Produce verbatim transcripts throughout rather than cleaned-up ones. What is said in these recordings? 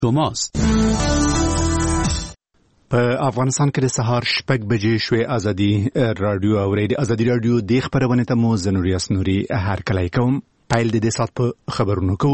شماست. په افغانستان کې د سهار شپږ بجې شوې ازادي رادیو اوري د ازادي رادیو د خبرونه ته مو زنوري اسنوري هر کله کوم پایل د دې سات په خبرونو کو.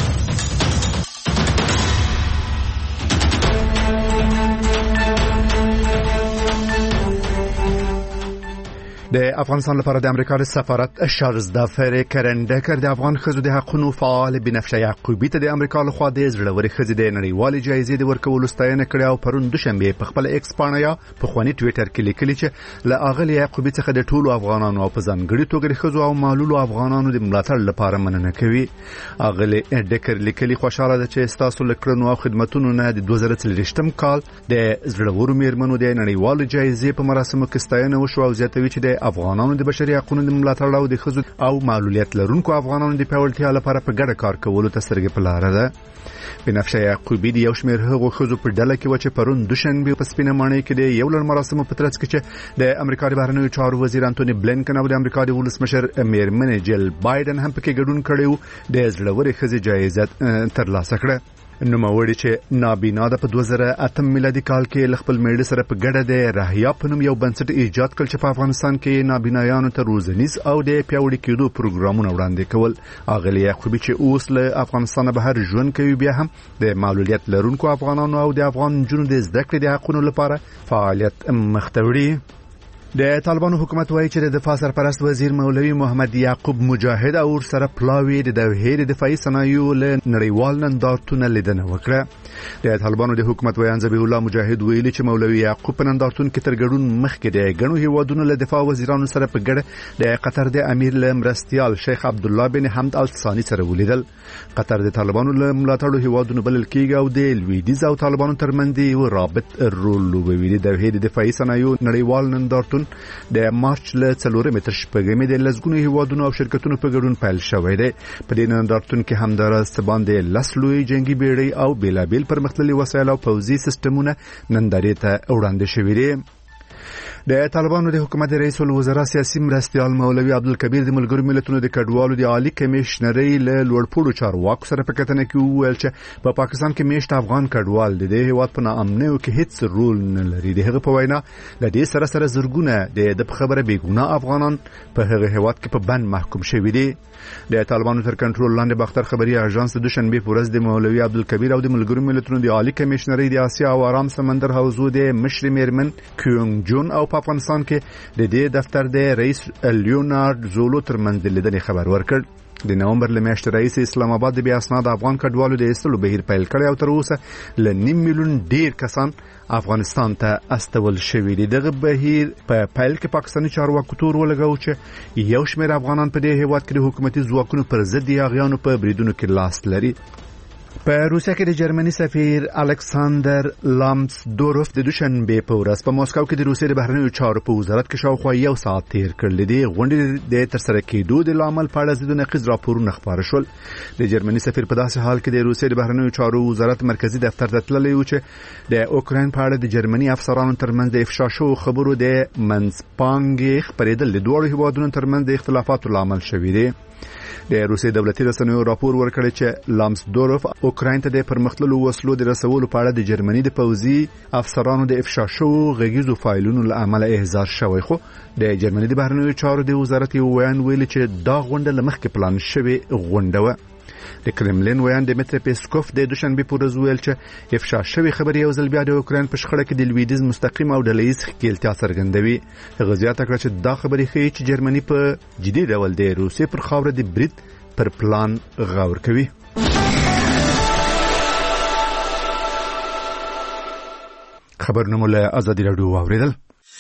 د افغانستان لپاره د امریکا د سفارت شارلز دافر کرندکر د افغان ښځو د حقوقو فعال بنفشه یعقوبی ته د امریکا لخوا د زړوري ښځې د نړیوالې جایزې د ورکولو ستاینه کړې او پرون دوشنبه په خپل ایکس باندې یا په خواني ټوئیټر کې لیکلي چې له اغلی یعقوبی څخه د ټولو افغانانو او په ځانګړي توګه د ښځو او معلولو افغانانو د ملاتړ لپاره مننه کوي. اغلی ډکر لیکلي خوشاله ده چې تاسو لکړنو او خدماتونو نه د دوه زره څلوېښتم کال د زړورو میرمنو د نړیوالې جایزې په مراسمو کې ستاینه وشو او زیاتوي چې د افغانانو د بشري حقوقو د ملاتړ او د ښځو او معلولیت لرونکو افغانانو د پیاوړتیا لپاره په ګډه کار کولو ته سترګې په لاره ده. بنفشه یعقوبی د یو شمېر هغو ښځو په ډله کې و چې پرون دوشنبه په سپینه ماڼۍ کې د یو لړ مراسمو په ترڅ کې چې د امریکا د بهرنیو چارو وزیر انټونی بلینکن او د امریکا د ولسمشر میرمنې جیل بایدن هم پکې ګډون کړی و د زړوري ښځې جایزه ترلاسه کړه. نوموړي چې نابینا د په دوه زره اتم میلادي کال کې خپل میړه سره په ګډه د راهیا په نوم یو بنسټ ایجاد کړ چې په افغانستان کې نابینایانو ته روزنیز او د پیاوړي کېدو پروګرامونه وړاندې کول. اغلی یعقوبی چې اوس له افغانستان بهر ژوند کوي بیا هم د معلولیت لرونکو افغانانو او د افغان جنونو د زده کړې د حقوقو لپاره فعالیت مختوري. د طالبانو حکومت وایي چې د دفاع سرپرست وزیر مولوی محمد یعقوب مجاهد او سره پلاوی د دوحې د دفاعي صنایعو له نړیوال نندارتون لیدنه وکړه. د طالبانو د حکومت ویان ذبیح الله مجاهد ویلي چې مولوی یعقوب په نندارتون کې تر ګډون مخکې د غنو هیوادونو له دفاع وزیرانو سره په ګډه د قطر د امیر له مرستيال شیخ عبد الله بن حمد ال ثاني سره ولیدل. قطر د طالبانو له ملاتړو هیوادونو بلل کېږي او د لویدیز او طالبانو ترمنځ یو رابط رول لوبوي. د دوحې د دفاعي صنایعو نړیوال نندارتون د مارچ له څلورمې تر شپږمې د لزګونو هیوادونو او شرکتونو په ګډون پیل شوی دی. په دې نندارتون کې همدارس باندې لسلوي جنگي بیړۍ او بیلابیل پرمختللي وسایل او پوځي سیستمونه نندارې ته وړاندې شوي دي. د طالبانو د حکومت رئیس الوزرا سیاسي مرستيال مولوی عبدالکبیر د ملګرو ملتونو د کډوالو د عالی کمشنرۍ له لوړپوړو چارواکو سره په کتنه کې وویل چې په پاکستان کې میشت افغان کډوال د دې هیواد په ناامنۍ کې هیڅ رول نه لري. د هغه په وینا د دې سره سره زرګونه د خبره بیګونه افغانان په هغه هیواد کې په بند محکوم شوي دي. د طالبانو تر کنټرول لاندې باختر خبري اژانس د دوشنبه په ورځ د مولوی عبدالکبیر او د ملګرو ملتونو د عالی کمشنرۍ د آسیا او آرام سمندر حوزو د مشر میرمن کیونګ جون او په افغانستان کې د دې دفتر د رئیس لیونارد زولو ترمنځ د لیدنې خبر ورکړ. د نومبر لمیاشتې رئیس اسلام آباد د بیا اسناد افغان کډوالو د ایستلو بهیر پیل کړی او تر اوسه ل نیم میلیون ډیر کسان افغانستان ته استول شوي دي. دغه بهیر په پیل کې پاکستاني چارواکو تور ولګاو چې یو شمېر افغانان په دې هیواد کې د حکومتي ځواکونو پر ضد یاغیانو په بریدونو کې لاس لري. په روسیا کې د جرمني سفیر الکساندر لامسدورف د دوشنبه په ورځ په مسکو کې د روسیې د بهرنیو چارو په وزارت کې شاوخوا یو ساعت تیر کړل. دي غونډې د ترسره کېدو د لامل په اړه د نقیض راپورونه خبر شول. د جرمني سفیر په داسې حال کې د روسیې د بهرنیو چارو وزارت مرکزی دفتر ته تللی و چې د اوکراین په اړه د جرمني افسرانو ترمنځ د افشا شو خبرو د منځپانګې خبرېدل د دوه هیوادونو ترمنځ د اختلافاتو لامل شوی دی. د روسي دولتي رسنیو راپور ورکړی چې لامسدورف اوکراین ته د پرمختللو وسلو د رسولو په اړه د جرمني د پوځي افسرانو د افشا شو غږیزو فایلونو له امله احضار شوی. خو د جرمني د بهرنیو چارو د وزارت یو ویان ویلي چې دا غونډه له مخکې پلان شوې غونډه وه. د کرملین ویان ډیمټری پیسکوف د دوشنبه په ورځ ویل چې افشا شوی خبري یو ځل بیا د اوکراین په شخړه کې د لویدیز مستقیم او ډلهییز ښکېلتیا څرګندوي. هغه زیاته کړه چې دا خبري ښیي چې جرمني په جدي ډول د روسیې پر خاوره د برید پر پلان غور کوي. خبرونه مو له ازادي رادیو واوریدل.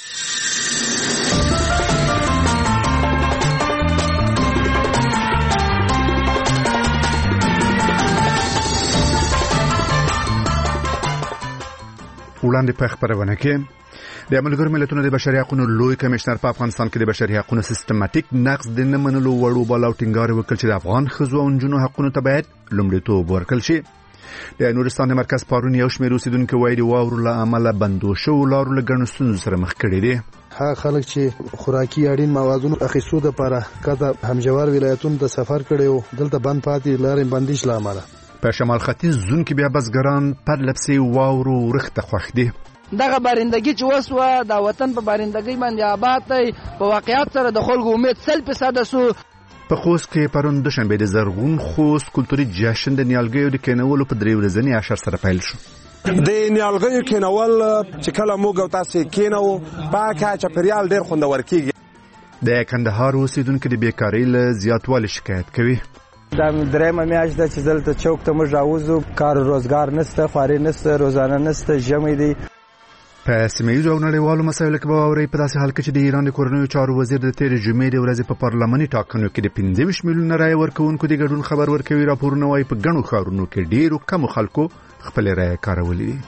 وړاندې په خبرونه کې د ملګرو ملتونو د بشري حقوقو لوی کمشنر په افغانستان کې د بشري حقوقو سیستماتیک نقض د نه منلو وړو بل او ټینګار وکړ چې د افغان ښځو او نجونو حقوقو ته باید لومړیتوب ورکړل شي. د نورستان مرکز پارون یو شمېر اوسیدونکو وایي د واورو له امله بندو شوو لارو له ګڼو ستونزو سره مخ کړي دي. هغه خلک چې خوراکي اړین موادونو اخیستو لپاره کته همجوار ولایتونو ته سفر کړي او دلته بند پاتې لارې بندیش لامل په شمال ختیځ زون کې بیا بزګران پر لپسې واورو ورخته خوښ دي. دغه بارندګي چې وسوه د وطن په بارندګۍ باندې آباد دی. په واقعیت سره د خلکو امید سل فیصده سو. په خوست کې پرون دوشنبه د زرغون خوست کلتوري جشن د نیالګیو د کینولو په درې ورځني عشر سره پیل شو. د نیالګیو کینول چې کله موږ او تاسو کینو پاکه چاپیریال ډېر خوندور کیږي. د کندهار اوسیدونکو د بیکارۍ له زیاتوالي شکایت کوي. دا درېمه میاشت ده چې دلته چوک ته موږ راوځو، کار روزګار نشته، خواري نشته، روزانه نشته، ژمی دی. په سیمه ییزو او نړیوالو مسایلو کې به واورئ په داسې حال کې چې د ایران د کورنیو چارو وزیر د تېرې جمعې د ورځې په پارلماني ټاکنو کې د پنځه ویشت میلیونه رایې ورکوونکو د ګډون خبر ورکوي. راپورونه وایي په ګڼو ښارونو کې ډېرو کمو خلکو خپلې رایې کارولې دي.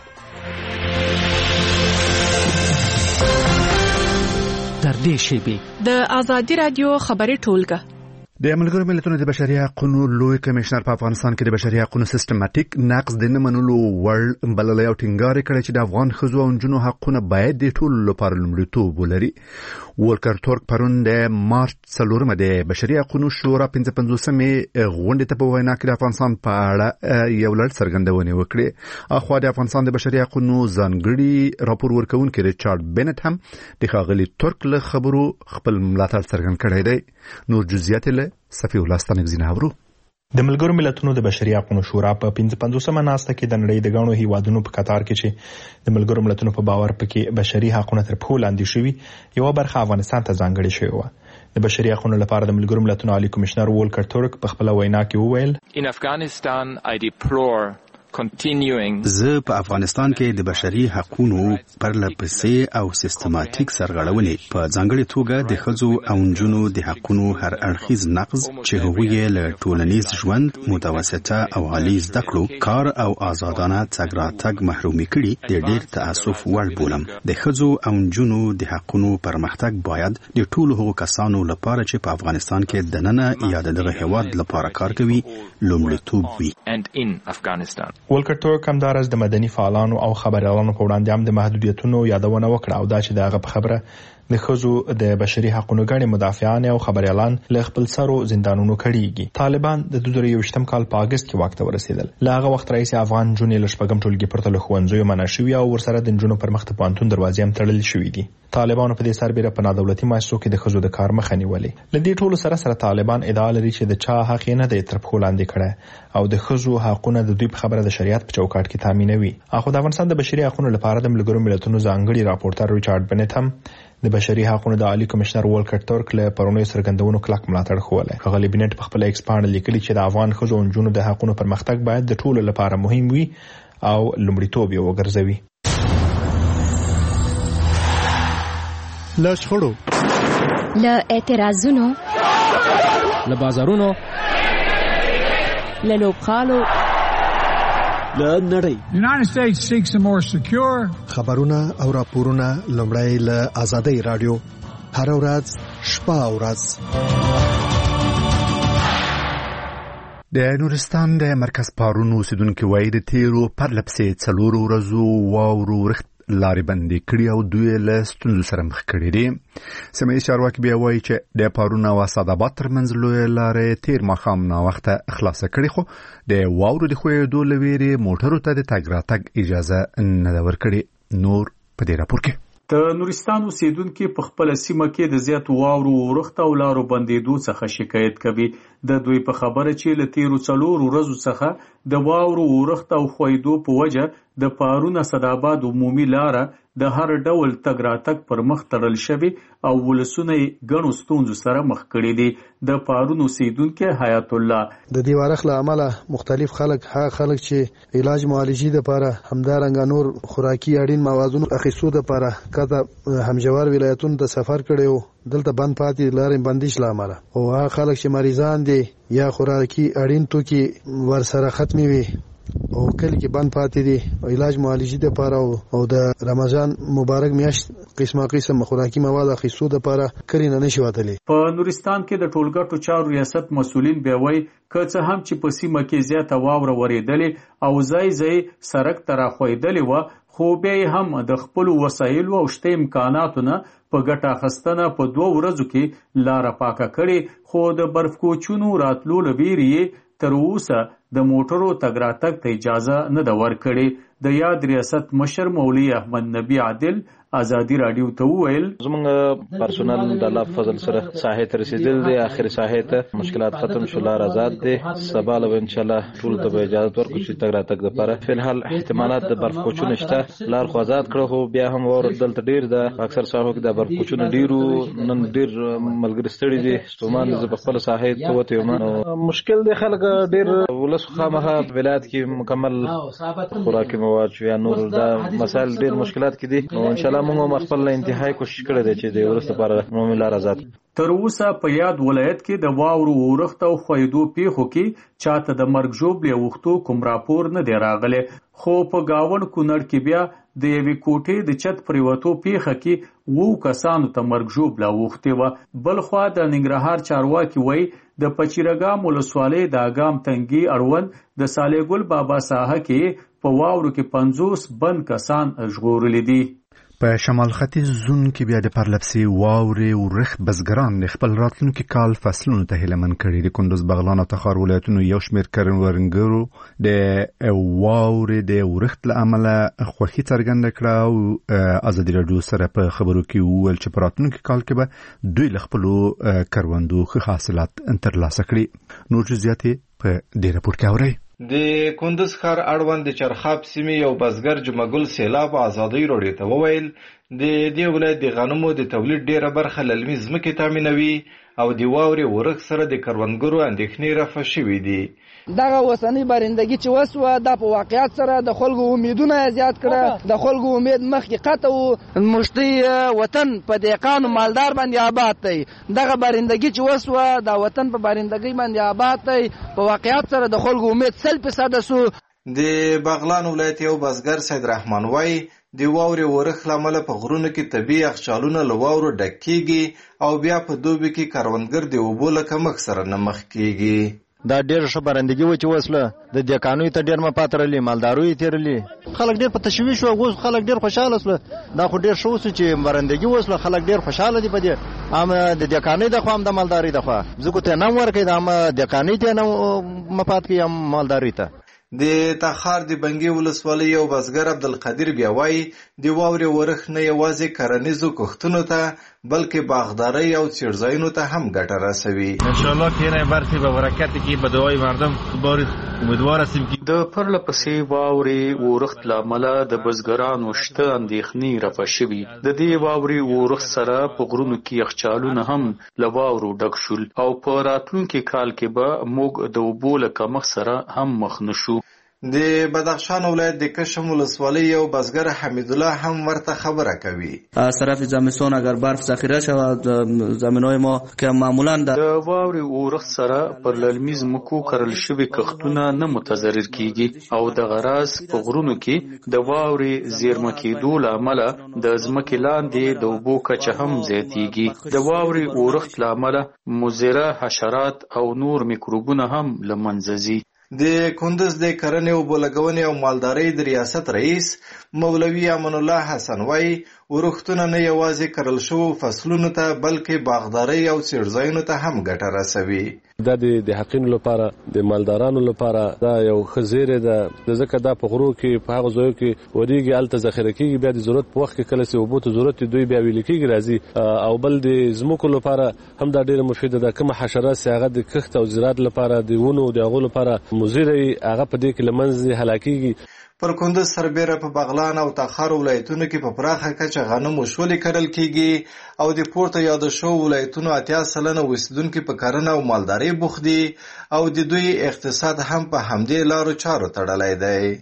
تر دې شیبې د ازادي رادیو خبري ټولګه د ملګرو ملتونو د بشري حقوقو لوی کمشنر په افغانستان کې د بشري حقوقو سیستماتیک نقض د نه منلو وړ بللی او ټینګار کړی چې د افغان ښځو او نجونو حقونه باید د ټولو لپاره لومړیتوب ولري. وولکر تورک پرون د مارچ څلورمه د بشري حقوقو شورا پنځه پنځوسمې غونډې ته په وینا کې د افغانستان په اړه یو لړ څرګندونې وکړې. اخوا د افغانستان د بشري حقوقو ځانګړي راپور ورکوونکی ریچارډ بنت هم د ښاغلي تورک له خبرو خپل ملاتړ څرګند کړی دی. نور جزئیات له صفی الله ستانګزینه اورو. د ملګرو ملتونو د بشري حقوقو شورا په پنځه پنځوسمه ناسته کې د نړۍ د غاڼو هیوادونو په قطار کې چې د ملګرو ملتونو په باور پکې بشري حقوقو تر پښو لاندې شوي یو برخه افغانستان ته ځانګړې شوې و. د بشري حقوقو لپاره د ملګرو ملتونو عالی کمشنر وولکر تورک په خپل وینا کې وویل In Afghanistan I deplore زه په افغانستان کې د بشري حقوقو پرلپسې او سیستماتیک سرغړونې په ځانګړې توګه د ښځو او نجونو د حقوقو هر اړخیز نقض چې هغوی له ټولنیز ژوند، متوسطه او عالی زده کړو، کار او آزادانه تګ راتګ محرومي کړي د ډېر تاسف وړ بولم. د ښځو او نجونو د حقوقو پرمختګ باید د ټولو هغو کسانو لپاره چې په افغانستان کې دننه یا د دغه هیواد لپاره کار کوي لومړیتوب وي. ولکر تورک همدارس د مدني فعالانو او خبريالانو په وړاندې هم د محدودیتونو یادونه وکړه او دا چې دغه په خبره د ښځو د بشري حقوقو غړي مدافعان او خبريالان له خپل سرو زندانونو کړيږي. طالبان د دوه زره یوویشتم کال په اگست کې واک ته ورسېدل. لاغه وخت رئیس افغان جونې لشپګم ټولګي پرته له خوندزو منع شوی او ورسره د جنونو پر مخ ته پانتون دروازې هم تړل شوې دي. طالبانو په دې سربېره په نادولتي مؤسسو کې د ښځو د کار مخه نیولې. لدې ټولو سره سره طالبان ادعا لري چې د چا حق نه دی تر پښو لاندې کړی او د ښځو حقونه د دوی په خبره د شریعت په چوکاټ کې تامینوي. اخو د افغانستان د بشري حقوقو لپاره د ملګرو ملتونو ځانګړي راپورټر ریچارډ بنت هم د بشري حقوقو د عالی کمشنر وولکر تورک له پرونی سرګندونو کلک ملاتړ خوله. ښاغلي بنت په خپل ایکس باندې لیکلي چې د افغان ښځو او نجونو د حقوقو پرمختګ باید د ټولو لپاره مهم وي او لومړیتوب یې وګرځوي. له شخړو، له اعتراضونو، له بازارونو، له لوبخانو، له نړۍ. United States seeks a more secure. خبرونه او راپورونه لومړی له آزادۍ رادیو هر ورځ شپه او ورځ. د نورستان د مرکز پارون اوسیدونکو وایي د تیرو پرلپسې څلورو ورځو واورو ورخت لارې بندې کړي او دوی له ستونزو سره مخ کړي دي. سیمه ییز چارواکي بیا وایي چې د پارون او اسداباد ترمنځ لویې لارې تیر ماښام ناوخته خلاصه کړي خو د واورو د ښویېدو له ویرې موټرو ته د تګ راتګ اجازه نه ده ورکړې. نور په دې راپور کې د نورستان اوسیدونکو په خپل سیمه کې د زیات واورو ورخت او لارو بندېدو څخه شکایت کوي. د دوی په خبره چې له تیرو څلورو ورځو څخه د واورو ورخت او ښویېدو په وجه د پارون اسداباد عمومي لاره د هر ډول تګ راتګ پر مخ تړل شوی او ولسونه ګڼو ستونزو سره مخ کړي دي. د پارون اوسیدونکو حیات الله د دې وارخ له عمله مختلف خلک ها خلک چې علاج معالجې لپاره همدارنګ نور خوراکي اړین موادونو اخیستو لپاره کته همجوار ولایتونو ته سفر کړي دلته بند پاتې لارې بندیش له عمله او ها خلک چې مریضان دي یا خوراکي اړین توکي ورسره ختمي وي او کله کې بند پاتې دي او علاج معالجې لپاره او د رمضان مبارک میاشت قسمه قسم خوراکي مواد اخیستو لپاره کړي نه نشي وتلی. په نورستان کې د ټولګټو چارو ریاست مسؤلین به وایي که څه هم چې په سیمه کې زیاته واوره ورېدلې او ځای ځای سړک ته راښویېدلې وه خو بیا هم د خپلو وسایلو او شته امکاناتو نه په ګټه اخیستنه په دوه ورځو کې لاره پاکه کړې خو د برف کوچونو راتلو له ویرې تر اوسه د موټرو تګ راتګ ته اجازه نه ده ورکړې. د یاد ریاست مشر مولوي احمد نبی عادل ازادي رادیو ته وویل زمونږ پرسونل د الله فضل سره ساحې ته رسیدل دي، اخر ساحې ته مشکلات ختم شو، لار آزاد دي. سبا له ان شاء الله ټول ته اجازه ورکړو چې تګ راتګ لپاره. فلحال احتمالات د برف کوچونه شته، لار خو آزاد کړو، خو بیا هم ور دلته ډیر ده. اکثر ساحو کې د برف کوچونه ډیرو نن ډیر ملګری ستړي دي. ستومان د خپل ساحې ته وته یو مشکل دی. خلک ډیر ولس خامخا ولایت کې مکمل خوراکي مواد یا نور د مسائل ډیر مشکلات کې دي. ان شاء الله موږ خپل انتهایی کوشش کړی دی چې د ورسته لپاره عمومي لار آزاد. تر اوسه په یاد ولایت کې د واورو اورښت او خویدو پیښو کې چاته د مرګ ژوبلې اوښتو کوم راپور نه دی راغلی، خو په گاوند کونړ کې بیا د یوې کوټې د چت پریوتو پیښه کې وو کسانو ته مرګ ژوبله اوښتې وه. بل خوا د ننګرهار چارواکي وایي د پچیرګام ولسوالۍ د اګام تنګي اړوند د صالح بابا ساحه کې په واورو کې پنځوس بند کسان ژغورلي دي. په شمال ختیځ زون کې بیا د پرلپسې واورې ورښت بزګران خپل راتلونکي کال فصلونو ته هیله مند کړي دي. کندوز، بغلان او تخار ولایتونو یو شمېر کروندګرو د واورې د ورښت له امله خوښي څرګنده کړه او ازادي راډیو سره په خبرو کې وویل چې په راتلونکي کال کې به دوی له خپلو کروندو ښه حاصلات ترلاسه کړي. نور جزئیات په دې راپور کې اورئ. د کندوز ښار اړوند د چرخاب سیمې یو بزګر جمعګل سیلاب ازادي راډیو ته وویل د دې ولایت د غنمو د تولید ډیره برخه للمي ځمکې تامینوي او د واورې ورښت سره د کروندګرو اندېښنې رفع شوي دي. دغه وسنۍ بارندګي چې وسوه دا په واقعیت سره د خلکو امیدونه زیات کړه. د خلکو امید مخکې قطع و، مشتي وطن په دهقانو مالدار باندې آباد دی. دغه بارندګي چې وسوه دا وطن په بارندګۍ باندې آباد دی. په واقعیت سره د خلکو امید سل فیصده سو. د بغلان ولایت یو بزګر سید رحمان وایي د واورې ورښت له امله په غرونو کې طبیعي یخچالونه له واورو ډک کېږي او بیا په دوبي کې کروندګر د اوبو له کمښت سره نه مخ کېږي. دا ډېر ښه بارندګي و چې وسله د دهقانیو ته ډېر مپاترلي، مالداروي تیرلي، خلک ډېر په تشویش و. اوس خلک ډېر خوشاله سول. دا خو ډېر ښه وسو چې بارندګي وسله، خلک ډېر خوشاله دي په دې. ام د دهقانۍ د خوا هم د مالداري د خوا زه ته نه ورکې د ام دهقانۍ ته نه مپات کې ام مالداري ته. د تخار د بنګي ولسوالۍ یو بزګر عبدالقدیر بیا وایي د واورې ورښت نه یوازې کرنیزو کښتونو ته بلکې باغدارۍ او څړځایونو ته هم ګټه رسوي. انشاءالله که نه برخی به برکت کې به دعای مردم باری امیدوار هستیم که د پرله پسې واورې ورښت له امله د بزګرانو شته اندېښنې رفع شوي. د دې واورې ورښت سره په غرونو کې یخچالونه هم له واورو ډک شول او په راتلونکي کال کې به موږ د اوبو له کمښت سره هم مخ نه شو. د بدخشان ولایت د کشم ولسوالۍ یو بزګر حمید الله هم ورته خبره کوي. از طرف زمستان اگر برف ذخیره شود زمینای ما که معمولا د واورې اورښت سره پر للمي ځمکو کرل شوي کښتونه نه متضرر کیږي او د غراز په غرونو کې د واورې زیرمه کېدو له امله د ځمکې لاندې د اوبو کچه هم زیاتیږي. د واورې اورښت له امله مضره حشرات او نور میکروبونه هم له منځه ځي. د کندز د کرنې او بولګونې او مالدارۍ د ریاست رئیس مولوي امان الله حسن وایي ورښتونه نه یوازې کرل شوو فصلونو ته بلکې باغدارۍ او څړځایونو ته هم ګټه رسوي. دا د دهقانو لپاره د مالدارانو لپاره دا یو ښه زیری ده ځکه دا په غرو کې په هغه ځایو کې ورېږي هلته ذخیره کېږي بیا د ضرورت په وخت کې کله چې اوبو ته ضرورت دوی بیا ویلې کېږي راځي او بل د ځمکو لپاره هم دا ډېره مفیده ده. کومه حشرات چې هغه د کښت او زراعت لپاره د ونو د هغو لپاره مضر وي هغه په دې کې له منځه هلاکېږي. پر کندز سربیره په بغلان او تخار ولایتونو کې په پراخه کچه غنم او شولې کرل کېږي او د پورته یاد شو ولایتونو اتیا سلنه اوسیدونکي په کرنه او مالدارۍ بوخت دي او د دوی اقتصاد هم په همدې لارو چارو تړلی دی.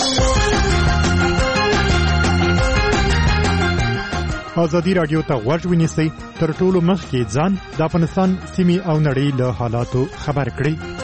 ازادي راډیو ته غوږ ونیسئ، تر ټولو مخکې ځان د افغانستان سیمې او نړۍ له حالاتو خبر کړئ.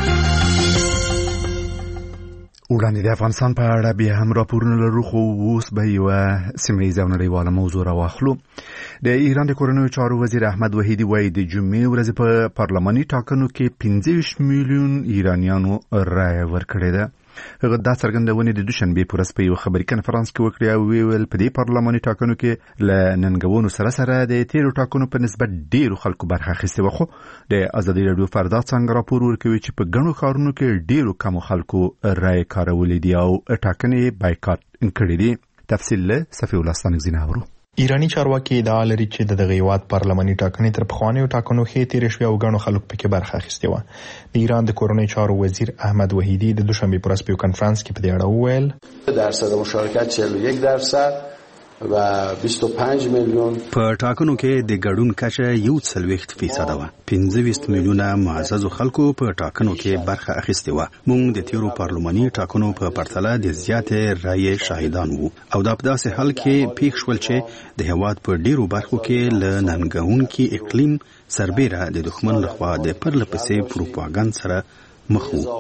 وړاندې د افغانستان په اړه بیا هم راپورونه لرو خو اوس به یوه سیمه ییزه او نړیواله موضوع راواخلو. د ایران د کورنیو چارو وزیر احمد وحیدي وایي د جمعې ورځې په پارلماني ټاکنو کې پنځه ویشت میلیون ایرانیانو رایه ورکړې ده. هغه دا څرګندونې د دوشنبه په ورځ په یو خبري کنفرانس کې وکړې او ویل په دې پارلماني ټاکنو کې ل ننګونو سره سره د تیرو ټاکنو په نسبت ډیرو خلکو برخه اخیستې و. خو د ازادي راډیو فردا څنګه راپور ورکوي چې په ګڼو ښارونو کې ډیرو کم خلکو رای کارولې دي او ټاکنې بایکاټ کړې دي. تفصیل له صفی الله ستانګزینه اورو. ایرانی چارواکي ادعا لري چې د دغه هیواد پارلماني ټاکنې تر پخوانیو ټاکنو ښې تیرې شوې او ګڼو خلکو پکې برخه اخیستې وه. د ایران د کورنۍ چارو وزیر احمد وحیدی د دوشنبه په ورځ په کنفرانس کې په دې اړه وویل درصد مشارکت چهل و یک درصد و بیست و پنج میلیون. په ټاکنو کې د ګډون کچه یو څلوېښت فیصد وه. پنځه ویشت میلیونه معززو خلکو په ټاکنو کې برخه اخیستې وه. موږ د تیرو پارلماني ټاکنو په پرتله د زیاتې رایې شاهدان وو او دا په داسې حال کې پیښ شول چې د هیواد په ډیرو برخو کې له ننګونکي اقلیم سربیره د دښمن لخوا د پرله پسې پروپاګاندا سره مخ وو.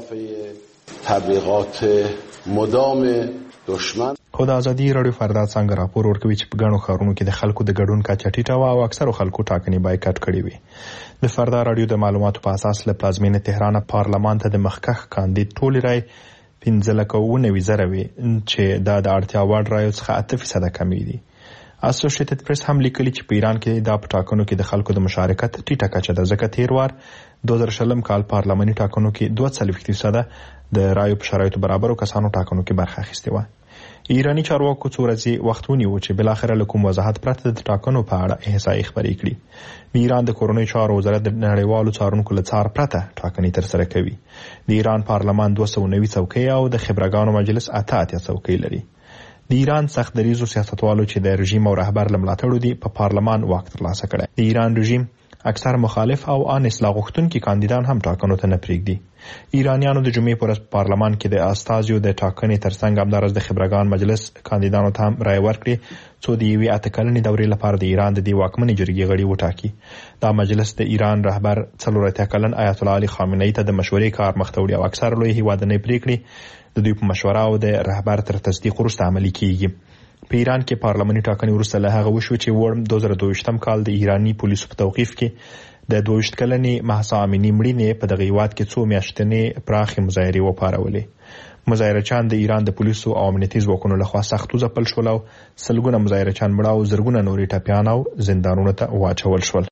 تبلیغات مدام دشمن. خو د ازادي راډیو فردا څنګه راپور ورکوي چې په ګڼو ښارونو کې د خلکو د ګډون کچه ټیټه وه او اکثرو خلکو ټاکنې بایکاټ کړې وې. د فردا راډیو د معلوماتو په اساس له پلازمینې تهران پارلمان ته د مخکښ کاندید ټولې رای پنځه لکه اوه نوي زره وي چې دا د اړتیا وړ رایو څخه اته فیصده کمې دي. اسوسییټډ پریس هم لیکلي چې په ایران کې دا په ټاکنو کې د خلکو د مشارکت ټیټه کچه ده ځکه تیر وار دوه زره شلم کال پارلماني ټاکنو کې دوه څلوېښت فیصده د رایو په شرایطو برابرو کسانو ټاکنو کې برخه اخیستې وه. ایرانی چارواکو څو ورځې وخت ونیو چې بلاخره له کوم وضاحت پرته د ټاکنو په اړه احصایې خبرې کړي. د ایران د کورنۍ چارو وزارت د نړیوالو څارونکو له څار پرته ټاکنې ترسره کوي. د ایران پارلمان دوه سوه نوي څوکۍ او د خبرګانو مجلس اته اتیا څوکۍ لري. د ایران سخت دریځو سیاستوالو چې د رژیم او رهبر له ملاتړو دي په پارلمان واک ترلاسه کړی. د ایران رژیم اکثر مخالف او ان اصلاح غوښتونکي کاندیدان هم ټاکنو ته نه پرېږدي. ایرانیانو د جمعې په ورځ په پارلمان کې د استازیو د ټاکنې ترڅنګ همداراز د خبرګان مجلس کاندیدانو ته هم رای ورکړي څو د یوې اته کلنې دورې لپاره د ایران د دې واکمنې جرګې غړي وټاکي. دا مجلس د ایران رهبر څلور اتیا کلن آیت الله علي خامنه‌ای ته د مشورې کار مخ ته وړي او اکثر لوی هیوادنۍ پریکړې د دوی په مشوره او د رهبر تر تصدیق وروسته عملي کیږي. په ایران کې پارلماني ټاکنې وروسته له هغه وشو چې ورم دوه زره دوه ویشتم کال د ایرانی پولیسو په توقیف کې د دوه ویشت کلنې مهسا امینی مړینې په دغه هیواد کې څو میاشتنې پراخې مظاهرې وپارولې. مظاهرچیان د ایران د پولیسو او امنیتي ځواکونو لخوا سخت وځپل شول او سلګونه مظاهرچیان مړه او زرګونه نورې ټپیان او زندانونو ته واچول شول.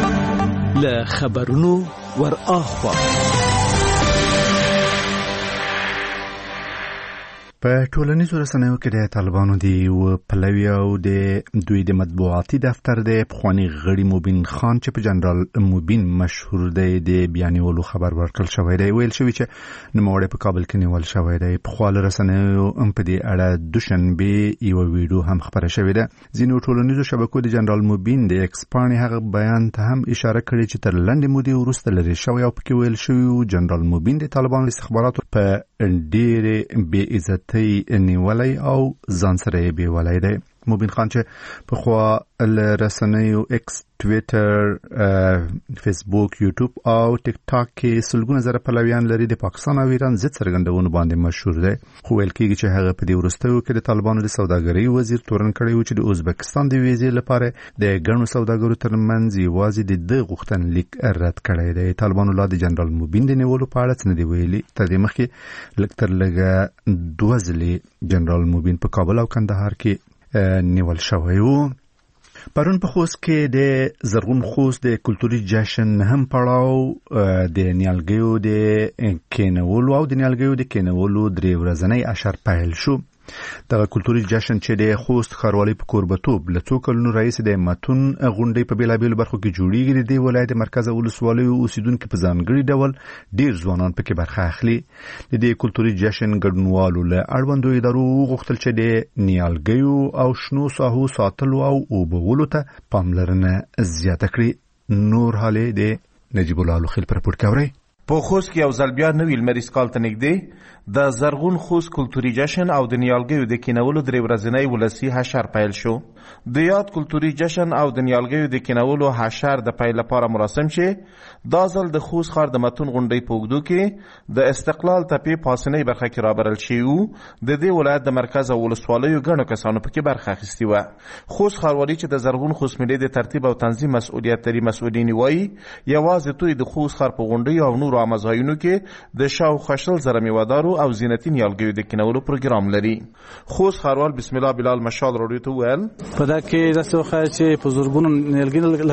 له خبرونو ور اخوا په ټولنیزو رسنیو کې د طالبانو د یو پلوي او د دوی د مطبوعاتي دفتر د پخوانی غړي موبین خان چې په جنرال موبین مشهور دی د بیانولو خبر ورکړل شوی دی. ویل شوی چې نوموړی په کابل کې نیول شوی دی. په خپل رسنیو هم په دې اړه دوشنبه یو ویډیو هم خبره شوې ده. ځینو ټولنیزو شبکو د جنرال موبین د ایکسپانی هغه بیان ته هم اشاره کړې چې تر لنډې مودې وروسته لري شوی او پکې ویل شوی جنرال موبین د طالبانو استخباراتو په ډېرې بې عزت تی نیولای او ځان سره یې بیولای دی. موبین خان چې په خوا رسنیو ایکس، ټویټر، فیسبوک، یوټیوب او ټیک ټاک کې سلګونه زره پلویان لري د پاکستان او ایران ضد څرګندونو باندې مشهور دی. خو ویل کېږي چې هغه په دې وروستیو کې د طالبانو د سوداګرۍ وزیر تورن کړی و چې د ازبکستان د ویزې لپاره د ګڼو سوداګرو ترمنځ یوازې د ده غوښتنلیک رد کړی دی. طالبانو لا د جنرال موبین د نیولو په اړه څه نه دي ویلي. تر دې مخکې لږ تر لږه دوه ځلې جنرال موبین په کابل او کندهار کې نیول شوی و. پرون په خوست کې د زرغون خوست د کلتوري جشن هم پړاو د نیالګیو د کینولو او د نیالګیو د کینولو درې ورځنی اشر پیل شو. دغه کلتوري جشن چې د خوست ښاروالۍ په کوربتوب له څو کلونو راهیسې د متون غونډۍ په بېلابېلو برخو کې جوړیږي، د دې ولایت د مرکز ولسوالیو اوسیدونکي په ځانګړي ډول ډېر ځوانان پکې برخه اخلي. د دې کلتوري جشن ګډونوالو له اړوندو ادارو وغوښتل چې د نیالګیو او شنو ساحو ساتلو او اوبولو ته پاملرنه زیاته کړي. نور حالې د نجیب الله لوخیل پر راپور کې اورئ. په خوست کې یو ځل بیا نوي لمریز کال ته نږدې د زرغون خوست کلتوري جشن او د نیالګیو د کینولو درې ورځنی ولسي حشر پیل شو. د یاد کلتوري جشن او د نیالګیو د کینولو حشر د پیل لپاره مراسم چې دا ځل د خوست ښار د متون غونډۍ په اوږدو کې د استقلال تپې پاسنۍ برخه کې رابرل شوي وو. د دې ولایت د مرکز او ولسوالیو ګڼو کسانو پکې برخه اخیستې وه. خوست ښاروالي چې د زرغون خوست ملي د ترتیب او تنظیم مسؤلیت لري مسؤلین وایي یوازې توی د خوست ښار په غونډیو او نورو ډیرو امزایونو کې د شاوخوا شل زره میوهدارو او زینتي نیالګیو د کینولو پروګرام لري. خوست ښاروال بسم الله بلال مشال راډیو ته وویل په دا کې داسې وښایه چې په زرګونو نیالګي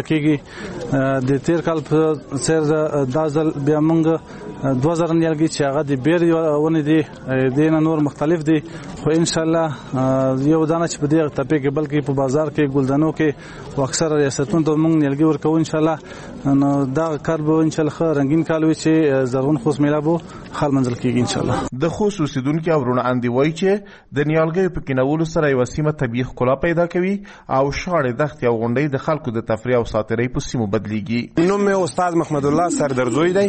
لکېږي. د تېر کال په څېر دا ځل بیا موږ دوه زره نیالګي چې هغه د بیرې ونې دي دې نه نور مختلف دي، خو انشاءالله یو دانه چې په دې تپې کې بلکې په بازار کې ګلدانو کې اکثره ریاستونو ته موږ نیالګي ورکوو انشاءالله. نو دا کار به انشاءالله ښه رنګین کال وي چې زرغون خوست میله به حال منزل کېږي انشاءالله. د خوست اوسېدونکي او وروڼه اندي وایي چې د نیالګیو په کینولو سره یوه سیمه طبیعي ښکلا پیدا کوي او شاړې دښتې او غونډۍ د خلکو د تفریح او ساتیرۍ په سیمو بدلیږي. نوم مې استاد محمد الله سردرزوی دی،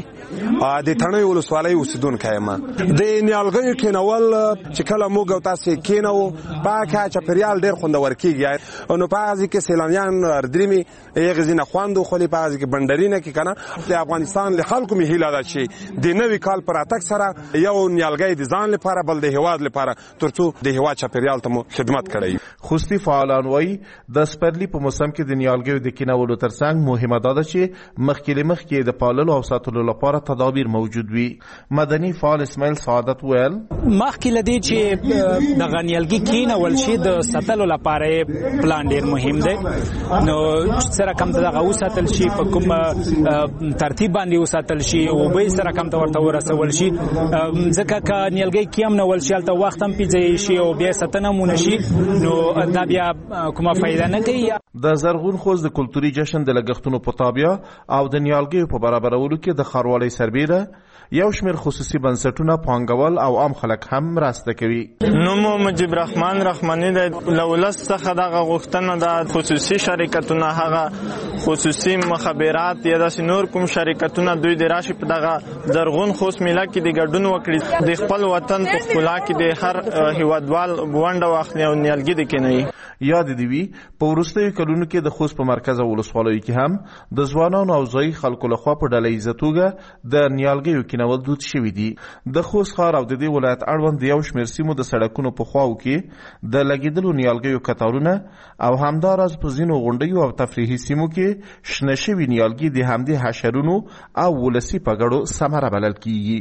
د تڼیو ولسوالۍ اوسېدونکی یم. د نیالګیو کینول چې کله موږ او تاسې کینوو پاکه چاپېریال ډېر خوندور کېږي. نو په هغه ځای کې سیلانیان اردرمي هغې ځای نه خوند وخوري، په هغه ځای کې بنډرینه کې که نه. د افغانستان له خلکو مې هیله ده چې د نوي کال په راتګ سره یو نیالګی د ځان لپاره بل د هېواد لپاره تر څو د هېواد چاپېریال ته مو خدمت کړی. خوستي فعالان وایي د سپرلي په موسم کې د نیالګیو د کینولو ترڅنګ مهمه دا ده چې مخکې له مخکې د پاللو او ساتلو لپاره تدابیر موجود وي. مدني فعال اسماعیل سعادت ویل مخکې له دې چې دغه نیالګي کینول شي د ساتلو لپاره پلان ډېر مهم دی. نو سره کم دغه وساتل شي، په کوم ترتیب باندې وساتل شي، او به سره کم ته ورته ورسول شي، ځکه که نیالګي کیم نه ول شي هلته وخت هم پیځي شي او بیا ساتنه مو نشي، نو دا بیا کومه فایده نه کوي. د زرغون خوست د کلتوري جشن د لګښتونو په تابع او د نیالګیو په برابرولو کې د ښاروالۍ سربیره یو شمېر خصوصي بنسټونه پانګول او عام خلک هم مرسته کوي. نوم مجيب رحمان رحماني دی. له ولس څخه دغه غوښتنه د خصوصي شرکتونه، هغه خصوصي مخابرات یا داسې نور کوم شرکتونه دوی د راشي په دغه زرغون خوست میله کې د ګډون وکړي، د خپل وطن په ښکلا کې د هر هیوادوال ونډه واخلي او نیالګي د کینوي. یاد دې وي په وروستیو کلونو کې د خوست په مرکز او ولسوالیو کې هم د ځوانانو او ځایي خلکو لخوا په ډله ییزه توګه د نیالګیو کینول دود شوي دي. د خوست ښار او د دې ولایت اړوند د یو شمېر سیمو د سړکونو په خواو کې د لګېدلو نیالګیو کتارونه او همداراز په ځینو غونډیو او تفریحي سیمو کې شنه شوي نیالګي د همدې حشرونو او ولسي پګړو ثمره بلل کېږي.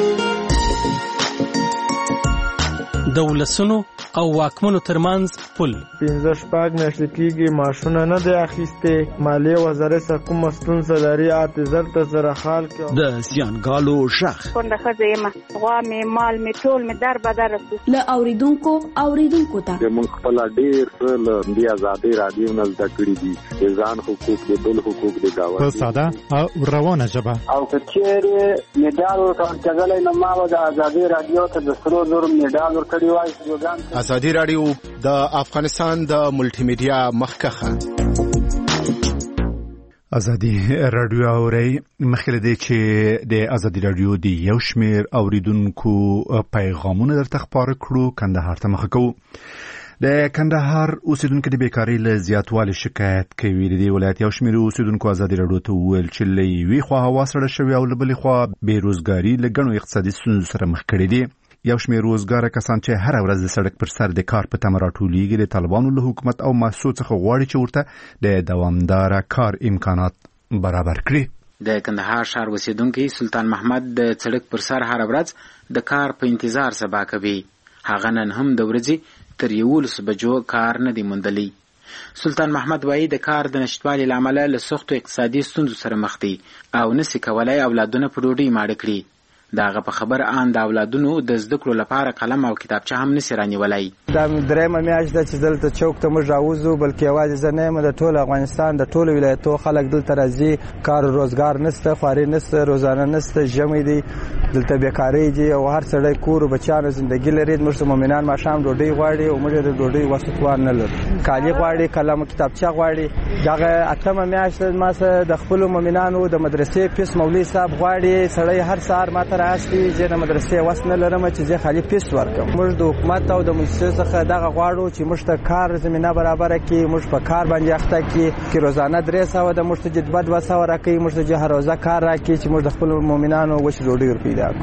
د ولسونو او واکمنو ترمنځ پل پنځه شپږ میاشتې کېږي معاشونه نه دی اخیستې. مالیې وزارت څخه کومه ستونزه لري اته زر ته سره حال کړي. د زیانګالو غږ کونډه ښځه یم، غوا مې مال مې ټول مې در بدر رسو له اوریدونکو اوریدونکو ته موږ خپل ډېر څه له دې ازادۍ راډیو نه زده کړي دي، د ځان حقوق د بل حقوق د ګاونډي په ساده او روانه ژبه. او که چېرې مډال ورکول کېدلی نو ما به د ازادۍ راډیو ته د سرو زرو مډال ورکړی وای. ازادي راډیو د افغانستان د ملټي میډیا مخکخه ازادي راډیو اوري مخکله دي چې د ازادي راډیو د یو شمیر اوریدونکو پیغامونه درته خبر کړو. کندهار ته مخه کوو. د کندهار اوسیدونکو د بیکاری له زیاتوالي شکایت کوي. د ولایت یو شمیر اوسیدونکو ازادي راډیو ته وویل چې له وی خو هوا سره شوی او له بلې خوا بیروزګاری له ګڼو اقتصادي ستونزو سره مخ کړي دي. یو شمیر روزګار کسان چې هر ورځ د سړک پر سر د کار په تمه راټولیږي د طالبانو له حکومت او مؤسسو څخه غواړي چې ورته د دوامداره کار امکانات برابر کړي. د کندهار ښار اوسیدونکي سلطان محمد د سړک پر سر هر ورځ د کار په انتظار سبا کوي. هغه نن هم د ورځې تر یولس بجو کار نه دی موندلی. سلطان محمد وایي د کار د نشټوالي له امله له سختو اقتصادي ستونزو سره مخ دي او نسي کولای اولادونه په ډوډۍ ماړه کړي. داغه په خبر آن د اولادونو د زده کړو لپاره قلم او کتابچه هم نسي رانیولای. دا درېمه میاشت ده چې دلته چوک ته موږ راوځو، بلکې یوازې زه نه یم، د ټول افغانستان د ټولو ولایتو خلک دلته راځي. کار روزګار نشته، خواري نشته، روزانه نشته، ژمی دی، دلته بیکاري دي او هر سړی کور او بچیانو زندګي لري. موږ مؤمنان ماښام ډوډۍ غواړي او موږ د ډوډۍ وس توان نه لرو. کالي غواړي، قلم او کتابچه غواړي. دغه اتمه میاشت ما سره د خپلو مؤمنانو د مدرسې فیس مولوي صاحب غواړي. سړی هر سهار ماته راستي چې د مدرسې وس نه لرم چې زه خالي فیس ورکړم. موږ د حکومت او د مؤسسو څخه دغه غواړو چې موږ ته کار زمینه برابره کړي، موږ په کار باندې اخته کړي چې روزانه درې سوه د موږ ته جدبد دوه سوه راکوي، موږ ته هر روزه کار راکړي چې موږ د خپلو مؤمنانو وچې ډوډۍ ور پیدا کړو.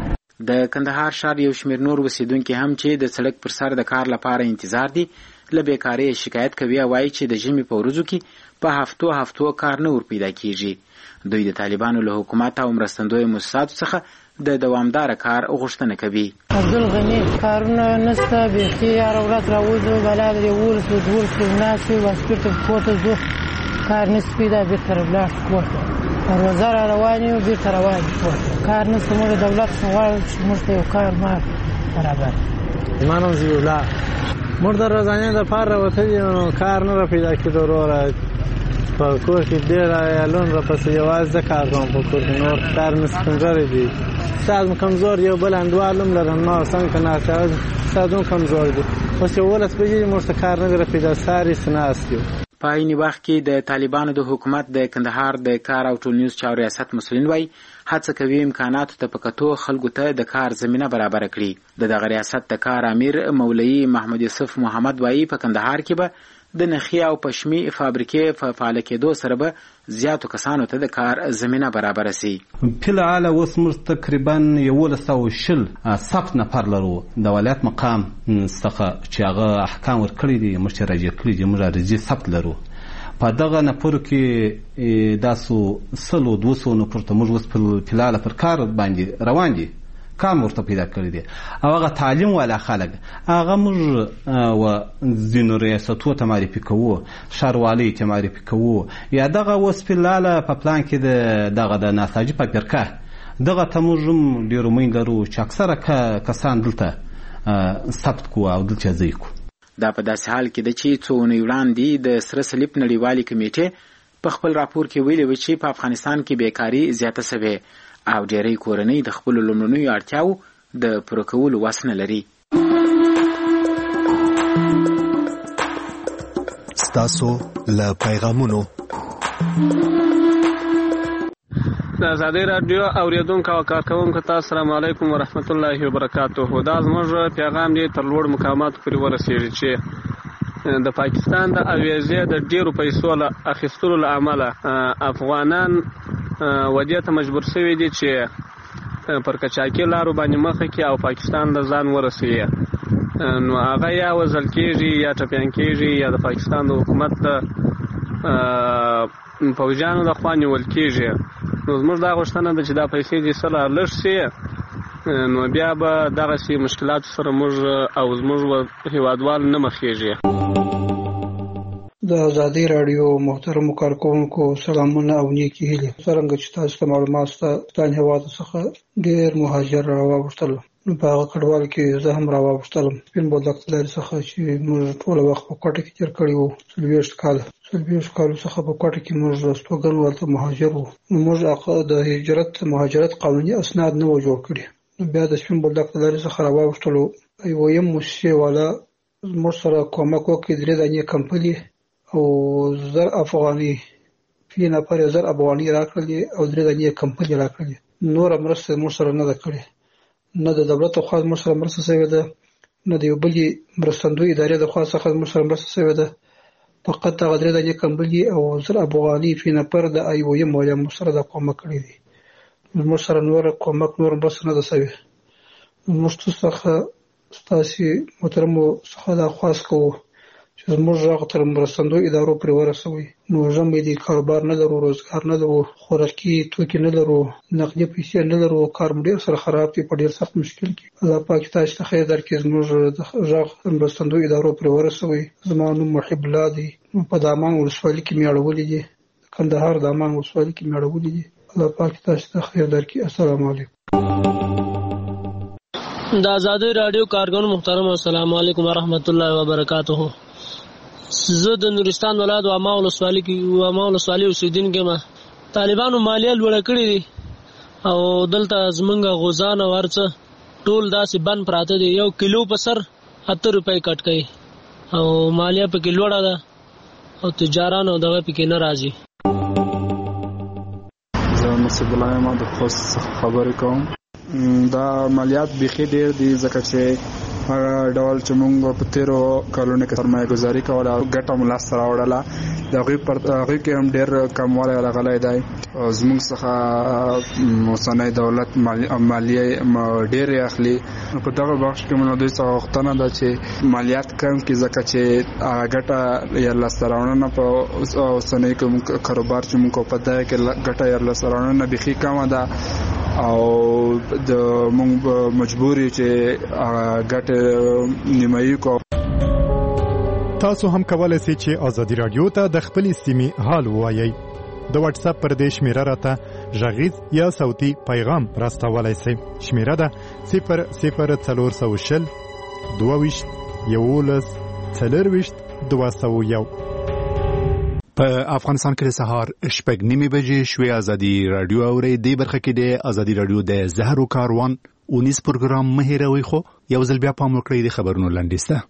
د کندهار ښار یو شمېر نور اوسیدونکي هم چې د سړک پر سر د کار لپاره انتظار دي له بیکارۍ شکایت کوي او وایي چې د ژمي په ورځو کې په هفتو هفتو کار نه ور پیدا کیږي. دوی د طالبانو له حکومت او مرستندویه مؤسساتو څخه د دوامداره کار غوښتنه کوي. عبدالغني کارونه نشته، بیخي هره ورځ راوځو بلا د یولس و دولس ناستې واسکټ پورته ځو، کار نشي پیدا، بېرته راولاړ کور ته روزه را روان یو، بېرته روان کور ته. کار نشته، موږ دولت څخه غواړو چې موږ ته یو کار مار برابر. زما نوم ضیاءالله، موږ د ورځنۍ دپاره راوتلي یو، نو کار نه را پیدا کېدو. وروره په کور کې ډېر عیالونه راپسې یوازې زه کار کوم په کور کې، نور کار مې سپینځرې دي. استاد مو کمزور، یو بل انډوال هم لرم، ما څنګه که ناست استاد هم کمزور دي. اوس یولس بجې موږ ته کار نه دی را پیدا، ساري څه ناست یو. په عین وخت کې د طالبانو د حکومت د کندهار د کار او ټولنیز چارو ریاست مسؤلین وایي هڅه کوي امکاناتو ته په کتو خلکو ته د کار زمینه برابره کړي. د دغه ریاست د کار امیر مولوي محمد یوسف محمد وایي په کندهار کې به د نخي او پشمي فابریکې په فعال کېدو سره به زیاتو کسانو ته د کار زمینه برابره سي. فلحال اوس موږ تقریبا یولس سوه شل ثبت نفر لرو د ولایت مقام څخه چې هغه احکام ورکړي دي، موږ چې راجع کړي دي، موږ راجع ثبت لرو. په دغه نفرو کې داسو سلو دوه سوه نفر ته موږ اوس فلحال پر کار باندې روان دي، کار ورته پیدا کړی دی. او هغه تعلیم والا خلک هغه موږ و ځینو ریاستو ته معرفي کوو، ښاروالۍ ته معرفي کوو، یا دغه اوس فلحال په پلان کې د دغه د ناساجي فابریکه دغه ته موږ هم ډېر امید لرو چې اکثره کسان دلته ثبت کوو او دلته ځای کوو. دا په داسې حال کې ده چې څو اونۍ وړاندې د سره صلیب نړیوالې کمیټې په خپل راپور کې ویلي وه چې په افغانستان کې بیکاري زیاته سوې او ډېری کورنۍ د خپلو لومړنیو اړتیاو د پوره کولو وس نه لري. ستاسو له پیغامونو د ازادۍ راډیو اورېدونکو او کارکوونکو ته السلام علیکم ورحمت الله وبرکاتو. دا زموږ پیغام دی تر لوړ مقاماتو پورې ورسېږي چې د پاکستان د اویزې د ډېرو پیسو له اخیستلو له امله افغانان ودې ته مجبور شوي دي چې پر کچاکي لارو باندې مخه کړي او پاکستان له ځان ورسوي. نو هغه یا وژل کېږي یا ټپیان کېږي یا د پاکستان د حکومت د پوځیانو لخوا نیول کېږي. نو زموږ دا غوښتنه ده چې دا پیسې دې څه لا لږ شي، نو بیا به دغسې مشکلاتو سره موږ او زموږ هېوادوال نه مخېږي. د ازادۍ راډیو محترمو کارکوونکو سلامونه او نیکې هیلې. څرنګه چې تاسو ته معلومات شته پاکستان هېواد څخه ډېر مهاجر راواوښتل، نو په هغه کډوال کې زه هم راواوښتلم. سپین بولدک لارې څخه چې موږ ټوله وخت په کوټه کې تېر کړی وو، څلوېښت کاله څلوېښت کالو څخه په کوټه کې موږ استوګن ورته مهاجر وو. نو موږ د هجرت مهاجرت قانوني اسناد نه وو جوړ کړي. نو بیا د سپین بولدک لارې څخه راواوښتلو. یویم موسسې والا موږ سره کومک وکړي، درې دانې کمپنۍ او زر افغاني فی نفر زر افغاني راکړلې او درې دانې کمپنۍ راکړلې. نوره مرسته موږ سره نه ده کړې، نه د دولت خوا موږ سره مرسته شوې ده، نه د یو بلې مرستندوی ادارې د خوا څخه موږ سره مرسته شوې ده. فقط دغه درې دانې کمپنۍ او زر افغاني فی نفر د ای او ایم والا موږ سره د کومک کړی دي. موږ سره نور کومک نور مرسته نه ده شوې. موږ څخه ستاسو محترمو څخه دا خواست کوو چې زموږ غږ تر مرستندویو ادارو پورې ورسوئ. نو ژمی دی، کاروبار نه لرو، روزګار نه لرو، خوراکي توکي نه لرو، نقدي پیسې نه لرو، کار مو ډېر سره خراب دی، په ډېر سخت مشکل کې. الله پاک تاسو ته خیر درکړي. زموږ غږ تر مرستندویو ادارو پورې ورسوئ. زما نوم محب الله دی، په دامان ولسوالۍ کې مې اړولي دي، کندهار دامان ولسوالۍ کې مې اړولي دي. الله پاک تاسو ته خیر درکړي. السلام علیکم. د ازادۍ راډیو کارګرانو محترم السلام علیکم ورحمت الله وبرکاتہ. زه د نورستان ولایت واما ولسوالۍ کې واما ولسوالۍ اوسېدونکی یم. طالبانو مالیه لوړه کړې دي او دلته زمونږ غوزان او هر څه ټول داسې بند پراته دي. یو کیلو په سر اته روپۍ کټ کوي او مالیه پکې لوړه ده او تجاران او دغه پکې نه راځي. زه نصیب الله یم د خوست څخه خبرې کوم. دا مالیات بیخي ډېر دي ځکه چې هغه ډول چې موږ په تیرو کلونو کې سرمایه گذاري کوله ګټه مو لاسته راوړله د هغوی پر هغوی کې هم ډېر کموالی راغلی دی. زموږ څخه اوسنی دولت مالیه ډېرې اخلي. په دغه بخش کې مو دوی څخه غوښتنه ده چې مالیات کم کړي ځکه چې هغه ګټه یا لاسته راوړنه په اوسنی کاروبار چې موږ په دغه کې ګټه یا لاسته راوړنه بیخي کمه ده او د موږ مجبور یو چې هغه ګټه نیمایي کو. تاسو هم کولای شئ چې ازادي رادیو ته د خپل سیمې حال ووایئ. د واتس اپ پر دې شمیره راته غږیز یا صوتي پیغام راستولای شئ. شمیره ده صفر صفر څلور سوه شل دوه ویشت یولس څلرویشت دوه سوه یو. په افغانستان کې د سهار شپږ نیمې بجې شوې ازادي رادیو اورئ. دې برخه کې د ازادي رادیو د زهرو کاروان اونیس پروګرام مه هېروئ، خو یو ځل بیا پام وکړئ د خبرونو لنډیز ته.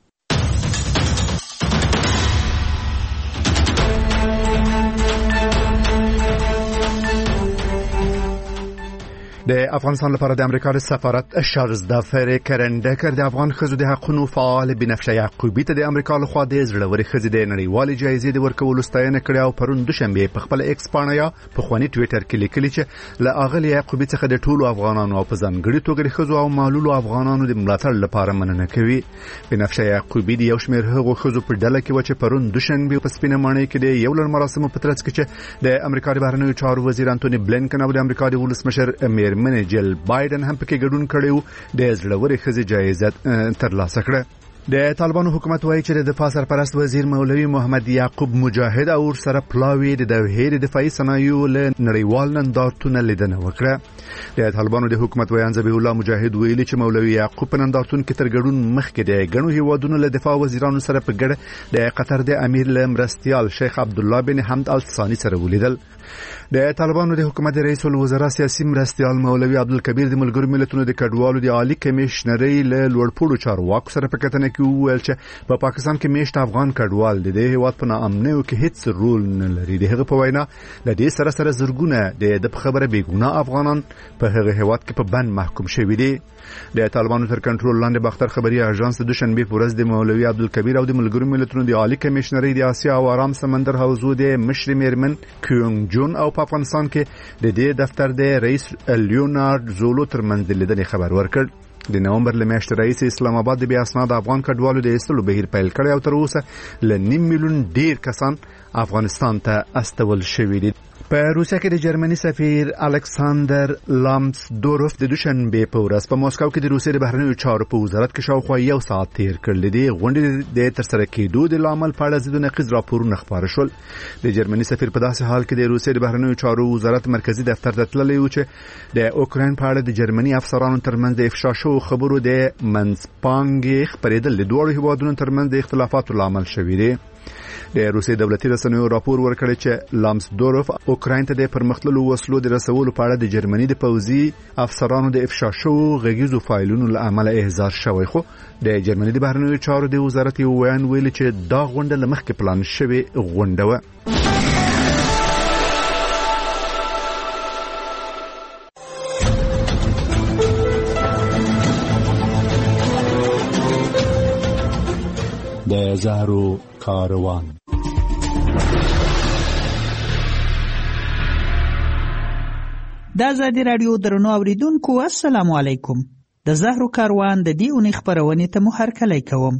د افغانستان لپاره د امریکا د سفارت شارزدا فری کرندکر د افغان ښځو د حقوقو فعال بنفشه یعقوبی ته د امریکا لخوا د زړورې ښځې د نړیوالې جایزې د ورکولو ستاینه کړې او پرون دوشنبه په خپل ایکس پاڼه یا په خواني ټوئیټر کې لیکلي چې له اغلی یعقوبی څخه د ټولو افغانانو او په ځانګړي توګه د ښځو او معلولو افغانانو د ملاتړ لپاره مننه کوي. بنفشه یعقوبی د یو شمېر هغو ښځو په ډله کې و چې پرون دوشنبه په سپینه ماڼۍ کې د یو لړ مراسمو په ترڅ کې چې د امریکا د بهرنیو چارو وزیر انټونی بلینکن او د امریکا د ولسمشر میرمن جل بایدن هم پکې ګډون کړیو د زړورې ښځې جایزه ترلاسه کړه. د طالبانو حکومت وایي چې د دفاع سرپرست وزیر مولوي محمد یعقوب مجاهد او سره پلاوی د دوحې د دفاعي صنایعو له نړیوال نندارتون لیدنه وکړه. د طالبانو د حکومت ویان ذبیح الله مجاهد ویلي چې مولوي یعقوب په نندارتون کې تر ګډون مخکې د ګڼو هیوادونو له دفاع وزیرانو سره په ګډه د قطر د امیر له مرستیال شیخ عبد الله بن حمد ال ثاني سره ولیدل. د طالبانو د حکومت رئیس الوزرا سیاسي مرستیال مولوي عبدالکبیر د ملګرو ملتونو د کډوالو د عالی کمشنرۍ له لوړپوړو چارواکو سره په کتنه کې وویل چې په پاکستان کې میشت افغان کډوال د دې هیواد په ناامنیو کې هیڅ رول نه لري. د هغه په وینا د دې سره سره زرګونه د خبره بیګونه افغانان په هغه هیواد کې په بند محکوم شوي دي. د طالبانو تر کنټرول لاندې باختر خبري اژانس د دوشنبه په ورځ د مولوي عبدالکبیر او د ملګرو ملتونو د عالی کمشنرۍ د آسیا او آرام سمندر حوزو د مشر میرمن کیونګ جون او په افغانستان کې د دې دفتر د رئیس لیونارد زولو ترمنځ د لیدنې خبر ورکړ. د نومبر له میاشتې رئیس اسلام آباد د بیا اسناد افغان کډوالو د ایستلو بهیر پیل کړی او تر اوسه له نیم میلیون ډیر کسان افغانستان ته استول شوي دي. په روسیا کې د جرمني سفیر الکساندر لامسدورف د دوشنبه په ورځ په مسکو کې د روسیې د بهرنیو چارو په وزارت کې شاوخوا یو ساعت تیر کړل. دي غونډې د ترسره کېدو د لامل په اړه ضد نقیض راپورونه خپاره شول. د جرمني سفیر په داسې حال کې د روسیې د بهرنیو چارو وزارت مرکزی دفتر ته تللی و چې د اوکراین په اړه د جرمني افسرانو ترمنځ د افشا شوو خبرو د منځپانګې خپرېدل د دوه هیوادونو ترمنځ د اختلافاتو لامل شوي دي. د روسي دولتي رسنیو راپور ورکړی چې لامسدورف اوکراین ته د پرمختللو وسلو د رسولو په اړه د جرمني د پوځي افسرانو د افشا شوو غږیزو فایلونو له امله احضار شوی، خو د جرمني د بهرنیو چارو د وزارت یو ویان ویلي چې دا غونډه له مخکې پلان شوې غونډه وه. د زهرو کاروان د ازادي رادیو درنو اوریدونکو السلام علیکم. د زهرو کاروان د دې اونۍ خبرونې ته مو هرکلی کوم.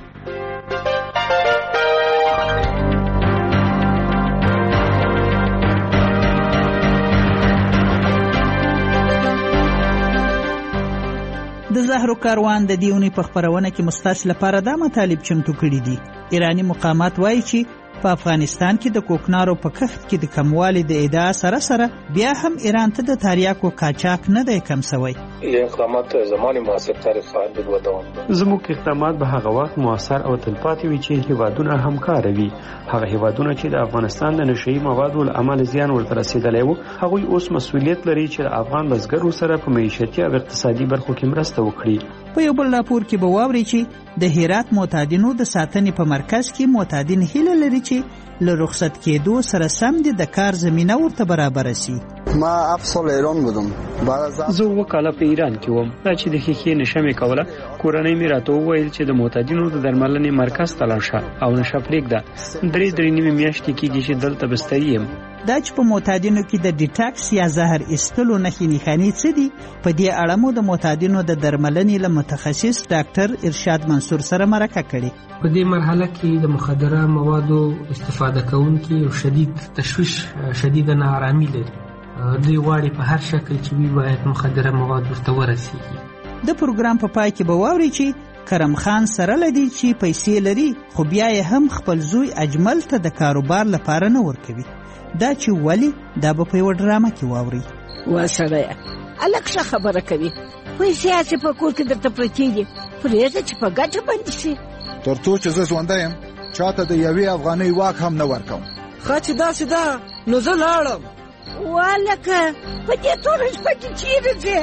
د زهرو کاروان د دې اونۍ په خبرونه کې مستاس لپاره دا مطالب چمتو کړي دي. ایرانی مقامات وایي چې په افغانستان کې د کوکنارو په کښت کې د کموالي د ادعا سره سره بیا هم ایران ته د تریاکو قاچاق نه دی کم شوی. این اقدامات زمانی موثر تاریخ خواهد بود و دوام دارد. زموږ اقدامات به هغه وخت موثر او تلپاتې وي چې هیوادونه همکار وي. هغه هیوادونه چې د افغانستان د نشئی موادو له امله زیان ورته رسیدلی و، هغوی اوس مسؤلیت لري چې د افغان بزګرو سره په معیشتي او اقتصادي برخو کې مرسته وکړي. په یو بل راپور کې به واوري چې د هرات معتادینو د ساتنې په مرکز کې معتادین هیله لري چې له رخصت کېدو سره سم د کار زمينه ورته برابر شي. ما افسر ایران بودم. زه اوه کاله په ایران کې وم. دا چې د ښیښې نشه مې کوله، کورنۍ مې راته وویل چې د معتادینو د درملنې مرکز ته لاړ شه او نشه پرېږده. درې درې نیمې میاشتې کېږي چې دلته بستري یم. دا چې په معتادینو کې د ډیټاکس یا زهر ایستلو نښې نښانې څه دي، په دې اړه مو د معتادینو د درملنې له متخصص ډاکټر ارشاد منصور سره مرکه کړې. په دې مرحله کې د مخدره موادو استفاده کوونکي یو شدید تشویش، شدید ناارامي لري. دوی غواړي په هر شکل چې وي باید مخدره مواد ورته ورسیږي. د پروګرام په پای کې به واوري چې کرم خان سره لدی چې پیسې لري خو بیا یې هم خپل زوی اجمل ته د کاروبار لپاره نه ورکوي. دا چې ولی دا به په یوه ډرامه کې واوري. وا سړیه هلک ښه خبره کوي، پیسې هسې په کور کې درته پرتې دي، پرېږده چې په ګټه بندي شي. تر څو چې زه ژوندی یم چاته د یوې افغانۍ واک هم نه ورکوم. ښه چې داسې ده نو زه لاړم. والکه په دې توره شپه کې چیرې ځې؟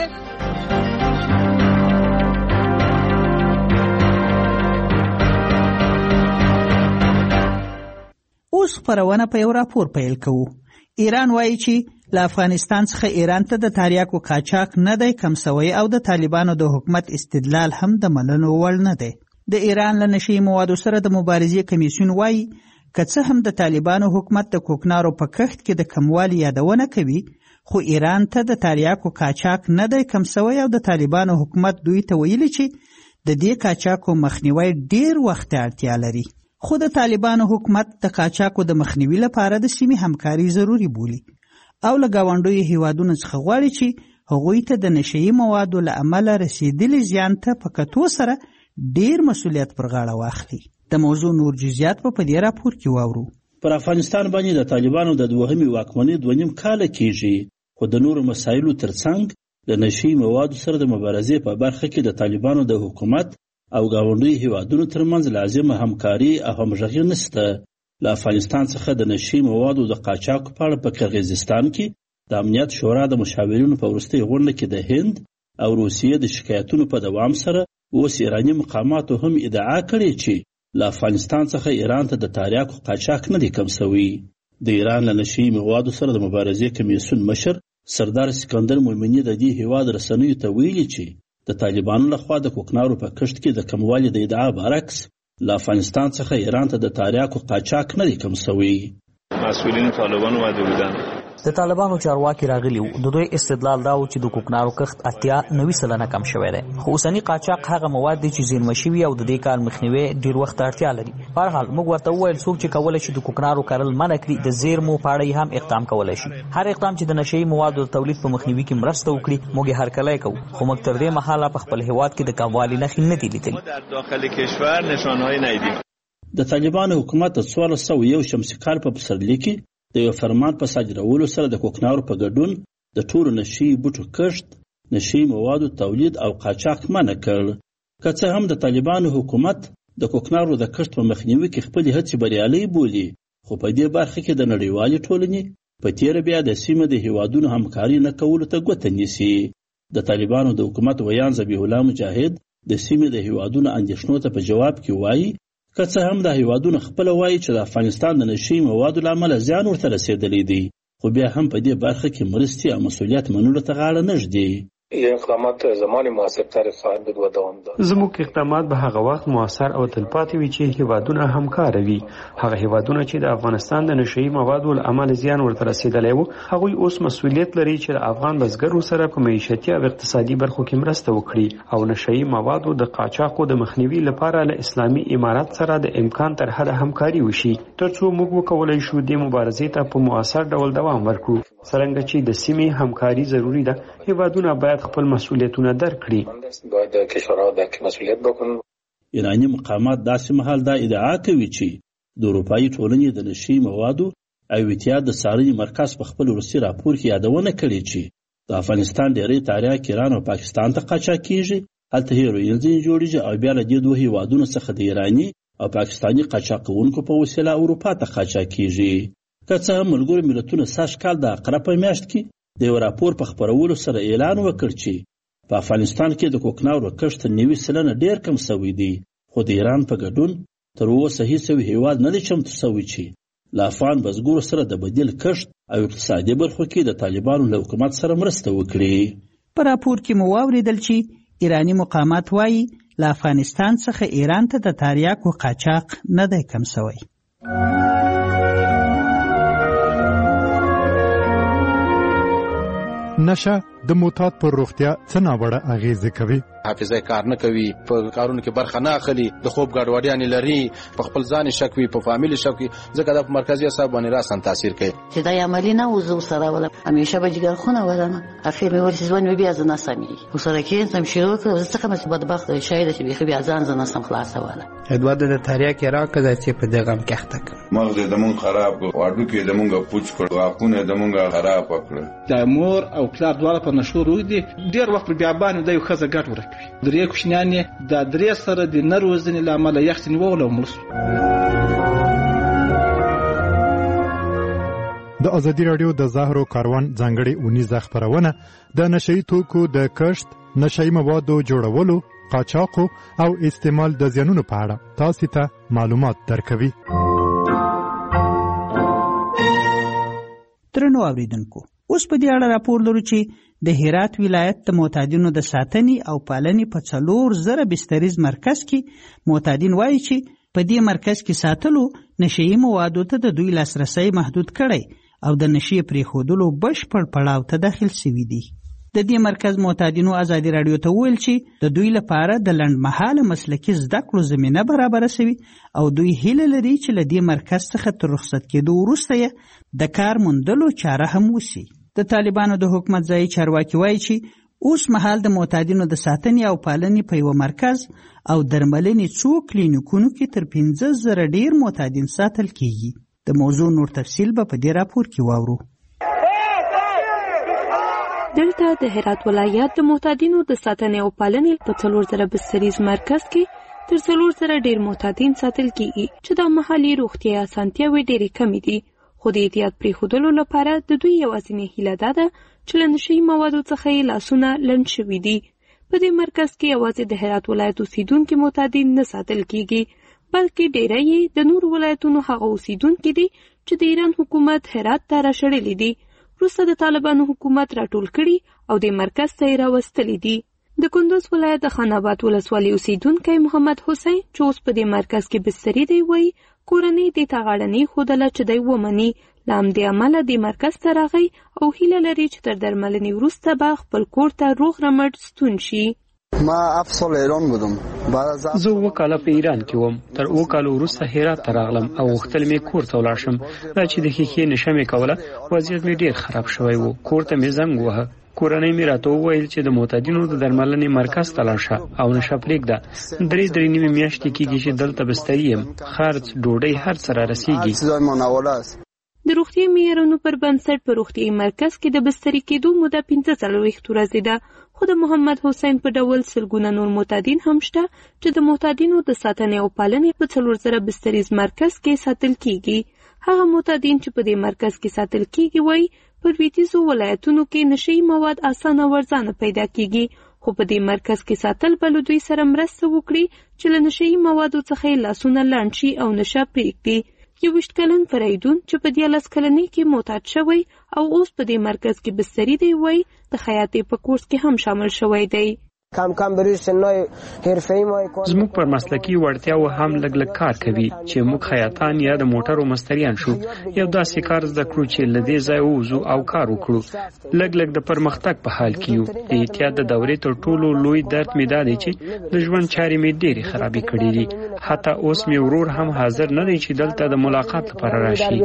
اوس خپرونه په یو راپور پیل کوو. ایران وایي چې له افغانستان څخه ایران ته د تریاکو قاچاق نه دی کم سوی او د طالبانو د حکومت استدلال هم د منلو وړ نه دی. د ایران له نشي موادو سره د مبارزې کمیسیون وایي که څه هم د طالبانو حکومت د کوکنارو په کښت کې د کموالي یادونه کوي، خو ایران ته د تریاکو قاچاق نه دی کم سوی او د طالبانو حکومت دوی ته ویلي چې د دې قاچاقو مخنیوی ډیر وخت اړتیا لري. خو د طالبانو حکومت د قاچاقو د مخنیوي لپاره د سیمې همکاري ضروري بولي او له ګاونډیو هیوادونو څخه غواړي چې هغوی ته د نشهیي موادو له امله رسیدلي زیان ته په کتو سره ډیر مسؤلیت پر غاړه واخلي. د موضوع نور جزئیات په دې راپور کې واورو. پر افغانستان باندې د طالبانو د دوهمې واکمنۍ دوه نیم کاله کېږي، خو د نورو مسایلو ترڅنګ د نشهیي موادو سره د مبارزې په برخه کې د طالبانو د حکومت او ګاونډیو هیوادونو ترمنځ لازمه همکاري او همغږي نشته. له افغانستان څخه د نشهیي موادو د قاچاقو په اړه په قرغیزستان کې د امنیت شورا د مشاورینو په وروستۍ غونډه کې د هند او روسیې د شکایتونو په دوام سره اوس ایراني مقاماتو هم ادعا کړې چې له افغانستان څخه ایران ته د تریاکو قاچاق نه دی کم سوی. د ایران له نشهیي موادو سره د مبارزې کمیسیون مشر سردار سکندر مومني د دې هیواد رسنیو ته ویلي چې د طالبانو لخوا د کوکنارو په کښت کې د کموالي د ادعا برعکس له افغانستان څخه ایران ته د تریاکو قاچاق نه دی کم سوی. مسئولین طالبان اومده بودن. د طالبانو چارواکي راغلي وو. د دوی استدلال دا و چې د کوکنارو کښت اتیا نوي سلنه کم شوی دی، خو اوسني قاچاق هغه مواد دي چې زیرمه شوي او د دې کار مخنیوی ډیر وخت اړتیا لري. په هر حال موږ ورته وویل څوک چې کولی شي د کوکنارو کرل منع کړي د زیرمو په اړه هم اقدام کولی شي. هر اقدام چې د نشهیي موادو د تولید په مخنیوي کې مرسته وکړي موږ یې هرکلی کوو، خو موږ تر دې مهاله په خپل هیواد کې د کموالي نښې نه دي لیدلي. د طالبانو حکومت د څوارلس سوه یو شمسي کال په پسرلي کې د یو فرمان په صادرولو سره د کوکنارو په ګډون د ټولو نشهیي بوټو کښت، نشهیي موادو تولید او قاچاق منع کړ. که څه هم د طالبانو حکومت د کوکنارو د کښت په مخنیوي کې خپلې هڅې بریالۍ بولي، خو په دې برخه کې د نړیوالې ټولنې په تیره بیا د سیمې د هیوادونو همکاري نه کولو ته ګوته نیسي. د طالبانو د حکومت ویان ذبیح الله مجاهد د سیمې د هیوادونو اندېښنو ته په جواب کې وایي که څه هم د هیوادونو خپله وایي چې د افغانستان د نشهیي موادو له امله زیان ورته رسېدلی دی، خو بیا هم په دې برخه کې مرستې او مسؤلیت منلو ته غاړه نه ږدي. این اقدامات زمانی موثرتر خواهد بود و دوام دارد. زموږ اقدامات به هغه وخت موثر او تلپاتې وي چې هیوادونه همکاره وي. هغه هیوادونه چې د افغانستان د نشهیي موادو له امله زیان ورته رسېدلی و، هغوی اوس مسؤلیت لري چې د افغان بزګرو سره په معیشتي او اقتصادي برخو کې مرسته وکړي او نشهیي موادو د قاچاقو د مخنیوي لپاره له اسلامي امارات سره د امکان تر حده همکاري وشي، تر څو موږ وکولی شو دې مبارزې ته په مؤثر ډول دوام ورکړو. څرنګه چې د سیمې همکاري ضروري ده، هیوادونه باید خپل مسؤلیتونه درک کړي. باید کشورها درک مسؤلیت بکنن. ایراني مقامات داسې مهال دا ادعا کوي چې د اروپایي ټولنې د نشهیي موادو او اتحاد د څارنې مرکز په خپل وروستي راپور کې یادونه کړې چې د افغانستان ډېری تریاک ایران او پاکستان ته قاچاق کیږي، هلته هیروین ځینې جوړیږي او بیا له دې دوه هیوادونو څخه د ایراني او پاکستاني قاچاق کوونکو په وسیله اروپا ته قاچاق کیږي. که څه هم ملګرو ملتونو سږ کال د عقرب په میاشت کې د یو راپور په خپرولو سره اعلان وکړ چې په افغانستان کې د کوکنارو کښت نوي سلنه ډېر کم سوی دی، خو د ایران په ګډون تر اوسه هیڅ یو هیواد نه دی چمتو سوی چې له افغان بزګرو سره د بدیل کښت او اقتصادي برخو کې د طالبانو له حکومت سره مرسته وکړي. په راپور کې مو واوریدل چې ایرانی مقامات وایي له افغانستان څخه ایران ته د تریاکو قاچاق نه دی کم شوی. نشه د معتاد پر روغتیا څه ناوړه اغیزې کوي. حافظه کار نه کوي، په کارونو کې برخه نه اخلي، د خوب ګډوډیانې لري، په خپل ځان شک وي، په فامیل شک وي، ځکه دا په مرکزي اعصاب باندې راسن تاثیر کوي. چې دا عملی نه وزو سره ولا همیشه به جګر خونه ودانه اخر مې ورسې ځوان بیا ځنه سمي وسره کې سم شروع کړ زه څنګه مې بدبخت شاید چې بیا بیا ځان ځنه سم خلاص ولا ادواد د تاریخ راکړه چې په دغه غم کې اخته مغز د مون خراب کړ، واډو کې د مونږه پوچ کړ، غاښونه د مونږه خراب کړ. د مور او پلار دواړه په نشو روي دي، ډیر وخت بیا باندې د یو خزه ګټ ورکوي. درې کوشنیانې د درې سره د نروزنې لامل یخت نیول او مړ. د ازادي رادیو د زهرو کاروان ځانګړي اونیزه خبرونه د نشئی توکو د کښت، نشئی موادو جوړولو، قاچاقو او استعمال د زیانونو په اړه تاسو ته معلومات درکوي. درنو اوریدونکو، اوس په دې اړه راپور لرو چې د هرات ولایت د معتادینو د ساتنې او پالنې په څلور زره بستریز مرکز کې معتادین وایي چې په دې مرکز کې ساتلو نشئی موادو ته د دوی لاسرسی محدود کړی او د نشي پرېښودلو بشپړ پړاو ته داخل شوي دي. د دې مرکز معتادینو ازادي راډیو ته وویل چې د دوی لپاره د لنډمهاله مسلکي زده کړو زمینه برابره شوي او دوی هیله لري چې له دې مرکز څخه تر رخصت کېدو وروسته یې د کار موندلو چاره هم وشي. د طالبانو د حکومت ځایي چارواکي وایي چې اوس مهال د معتادینو د ساتنې او پالنې په یوه مرکز او درملنې څو کلینیکونو کې تر پنځه زره ډیر معتادین ساتل کیږي. د موضوع نور تفصیل به په دې راپور کې واورو. دلته د هرات ولایت د معتادینو د ساتنې او پالنې په څلور زره بستریز مرکز کې تر څلور زره ډیر معتادین ساتل کیږي چې د محلي روغتیا اسانتیاوې ډېرې کمې دي. خو د احتیاط پرېښودلو لپاره د دوی یوازینۍ هیله دا ده چې له نشهیي موادو څخه یې لاسونه لنډ شوي دي. په دې مرکز کې یوازې د هرات ولایت اوسیدونکي معتادین نه ساتل کیږي، بلکې ډېری یې د نورو ولایتونو هغه اوسیدونکي دي چې د ایران حکومت هرات ته راشړلي دي. وروسته د طالبانو حکومت راټول کړي او د مرکز ته یې راوستلي دي. د کندوز ولایت د خان آباد ولسوالۍ اوسیدونکی محمد حسین چې اوس په دې مرکز کې بستري دی وایي کورنۍ دې ته غاړه نه ایښودله چې دی ومني. له همدې امله دې مرکز ته راغی او هیله لري چې تر درملنې وروسته به خپل کور ته روغ رمټ ستون شي. ما افسر ایران بودم. زه اووه کاله په ایران کې وم. تر اووه کالو وروسته هرات ته راغلم او غوښتل مې کور ته ولاړ شم. دا چې د ښیښې نشه مې کوله وضعیت مې ډېر خراب شوی و. کور ته مې زنګ ووهه. کورنۍ مې راته وویل چې د معتادینو د درملنې مرکز ته لاړ شه او نشه پرېږده. درې درې نیمې میاشتې کېږي چې دلته بستري یم. خرڅ، ډوډۍ، هر څه را رسېږي. د روغتیايي معیارونو پر بنسټ په روغتیايي مرکز کې د بستري کېدو موده پنځه څلوېښت ورځې ده. خو د محمد حسین په ډول سلګونه نور معتادین هم شته چې د معتادینو د ساتنې او پالنې په څلور زره بستریز مرکز کې ساتل کیږي. هغه معتادین چې په دې مرکز کې ساتل کیږي وایي په لویدیځو ولایتونو کې نشهیي مواد اسانه ورځانه پیدا کیږي، خو په دې مرکز کې ساتل به له دوی سره مرسته وکړي چې له نشهیي موادو څخه یې لاسونه لنډ شي او نشه پرېږدي. یوویشت کلن فریدون چې په دیارلس کلنۍ کې معتاد شوی او اوس په دې مرکز کې بستري دی وایي د خیاطۍ په کورس کې هم شامل شوی دی. کم کم بروی سنای حرفه‌ای ما زموږ پر مسلکی وړتیاو هم لږ لږ کار کوي چې موږ خیاطان یا د موټرو مستریان شو. یو داسې کار زده کړو چې له دې ځای ووځو او کار وکړو. لږ لږ د پرمختګ په حال کې یو. د احتیاط د دورې تر ټولو لوی درد مې دا دی چې د ژوند چارې مې ډېرې خرابې کړې دي. حتی اوس مې ورور هم حاضر نه دی چې دلته د ملاقات لپاره راشي.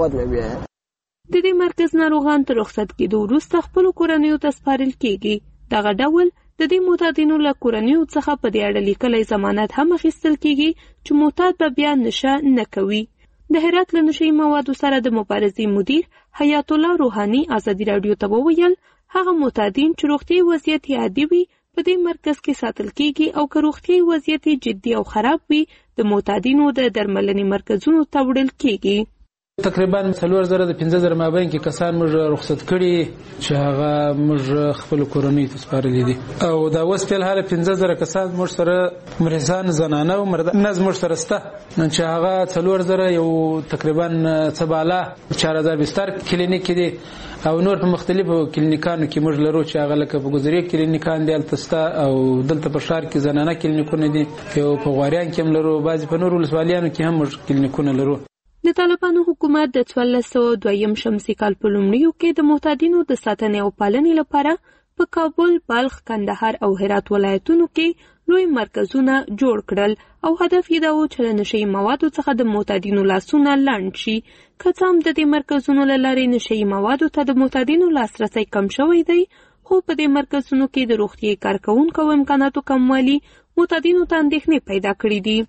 د دې مرکز ناروغان تر رخصت کېدو وروسته خپلو کورنیو ته سپارل کېږي. دغه ډول د دې معتادینو له کورنیو څخه په دې اړه لیکلی ضمانت هم اخیستل کیږي چې معتاد به بیا نشه نه کوي. د هرات له نشهیي موادو سره د مبارزې مدیر حیات الله روحاني ازادي راډیو ته وویل هغه معتادین چې روغتیایي وضعیت یې عادي وي په دې مرکز کې ساتل کیږي او که روغتیایي وضعیت یې جدي او خراب وي د معتادینو د درملنې مرکزونو ته وړل کیږي. تقریبا څلور زره د پنځه زره مابین کې کسان موږ رخصت کړي چې هغه موږ خپل کورنۍ ته سپارلي دي او دا اوس په حال پنځه زره کسان موږ سره مریضان زنانه او مرد ناز موږ سره سته چې هغه څلور زره یو تقریبا څباله چهار هزار بستر کلینیک دي او نور په مختلفو کلینیکانو کې موږ لرو چې هغه لکه په ګذري کلینیکان دي التستا او دلته په شهر کې زنانه کلینیکونه دي یو په غوریان کې هم لرو بعضی په نورو ولسوالیانو کې هم موږ کلینیکونه لرو. د طالبانو حکومت د څوارلس سوه دویم شمسي کال په لومړیو کې د محتاجینو د ساتنې او پالنې لپاره په کابل، بلخ، کندهار او هرات ولایتونو کې لوی مرکزونه جوړ کړل او هدف یې دا و چې له نشهیي موادو څخه د محتاجینو لاسونه لنډ شي. که څه هم د دې مرکزونو له لارې نشهیي موادو ته د محتاجینو لاسرسی کم شوی دی، خو په دې مرکزونو کې د روغتیايي کارکوونکو او امکاناتو کموالی محتاجینو ته اندېښنې پیدا کړې دي.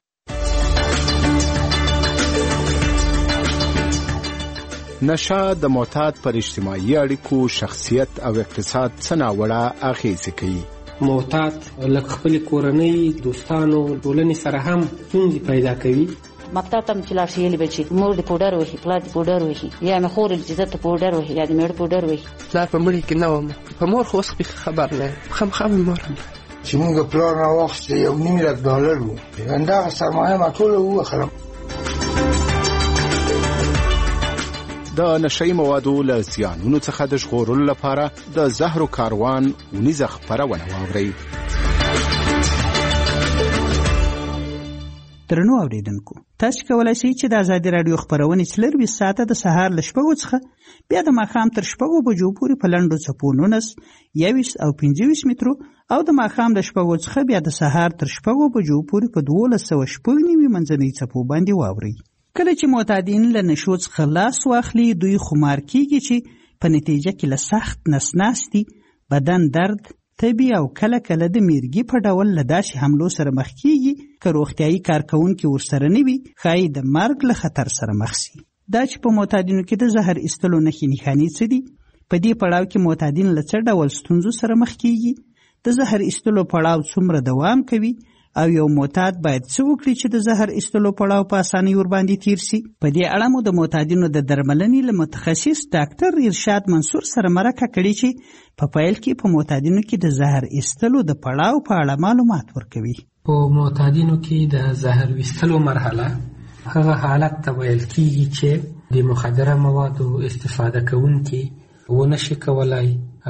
نشه د معتاد پر اجتماعي اړیکو، شخصیت او اقتصاد څه ناوړه اغېزې کوي. معتاد لکه خپل کورنۍ، دوستانو، ټولنې سره هم ستونزې پیدا کوي. مکتب ته چې لاړ شي یې بچي مور د پوډر وهي، پلار د پوډر وهي، یا مې خور چې زه ته پوډر وهي یا د مېړه پوډر وهي. پلار په مړي کې نه وم، په مور خو اوس خبر نه یم، خامخا مې مور هم چې موږ پلار راواخیستی یو نیم لک ډالر و، همدغه سرمایه ما ټوله ووخلم. د نشهیي موادو له زیانونو څخه د ژغورلو لپاره د زهرو کاروان ونیزه خپرونه واورئ. درنو اوریدونکو، تاسو کولای شئ چې د ازادي راډیو خبرونه څلرویشت ساعته د سهار له شپږو څخه بیا د ماښام تر شپږو بجو پورې په لنډو څپو نولس، یوویشت او پنځه ویشت مترو او د ماښام د شپږو څخه بیا د سهار تر شپږو بجو پورې په دولس سوه شپږ نوي منځنۍ څپو باندې واورئ. کله چې معتادین له نشو څخه لاس واخلي، دوی خمار کیږي چې په نتیجه کې له سخت نسناستي، بدن درد، تبي او کله کله د میرګي په ډول له داسې حملو سره مخ کیږي که روغتیايي کارکوونکي ورسره نه وي، ښایي د مرګ له خطر سره مخ سي. دا چې په معتادینو کې د زهر ایستلو نښې نښانې څه دي؟ په دې پړاو کې معتادین له څه ډول ستونزو سره مخ کیږي؟ د زهر ایستلو پړاو څومره دوام کوي؟ او یو معتاد باید څه وکړي چې د زهر ایستلو پړاو په اسانۍ ورباندې تیر سي؟ په دې اړه مو د معتادینو د درملنې له متخصص ډاکټر ارشاد منصور سره مرکه کړې چې په پیل کې په معتادینو کې د زهر ایستلو د پړاو په اړه معلومات ورکوي. په معتادینو کې د زهر ایستلو مرحله هغه حالت ته ویل کیږي چې د مخدره موادو استفاده کوونکي ونشي کولای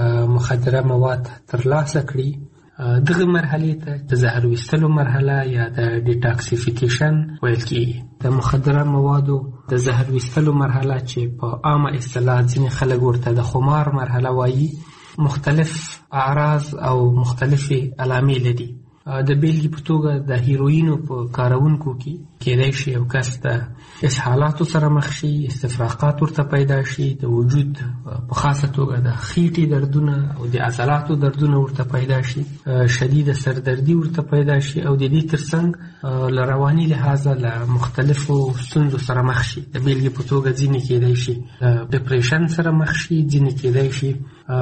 مخدره مواد ترلاسه کړي. دغه مرحله ته د زهر ویستلو مرحله یا د ډیټاکسیفیکیشن ویل کیږي. د مخدره موادو د زهر ویستلو مرحله چې په عامه اصطلاح ځینې خلک ورته د خمار مرحله وایي، مختلف اعراض او مختلفې علامې لري. د بیلګې په توګه د هیروینو په کارونکو کې کېدای شي یو کس د اسهالاتو سره مخ شي، استفراقات ورته پیدا شي، د وجود په خاصه توګه د خېټې دردونه او د عضلاتو دردونه ورته پیدا شي، شدید سردردي ورته پیدا شي او د دې ترڅنګ له رواني لحاظه له مختلفو ستونزو سره مخ شي. د بیلګې په توګه ځینې کېدای شي ډپریشن سره مخ شي، ځینې کېدای شي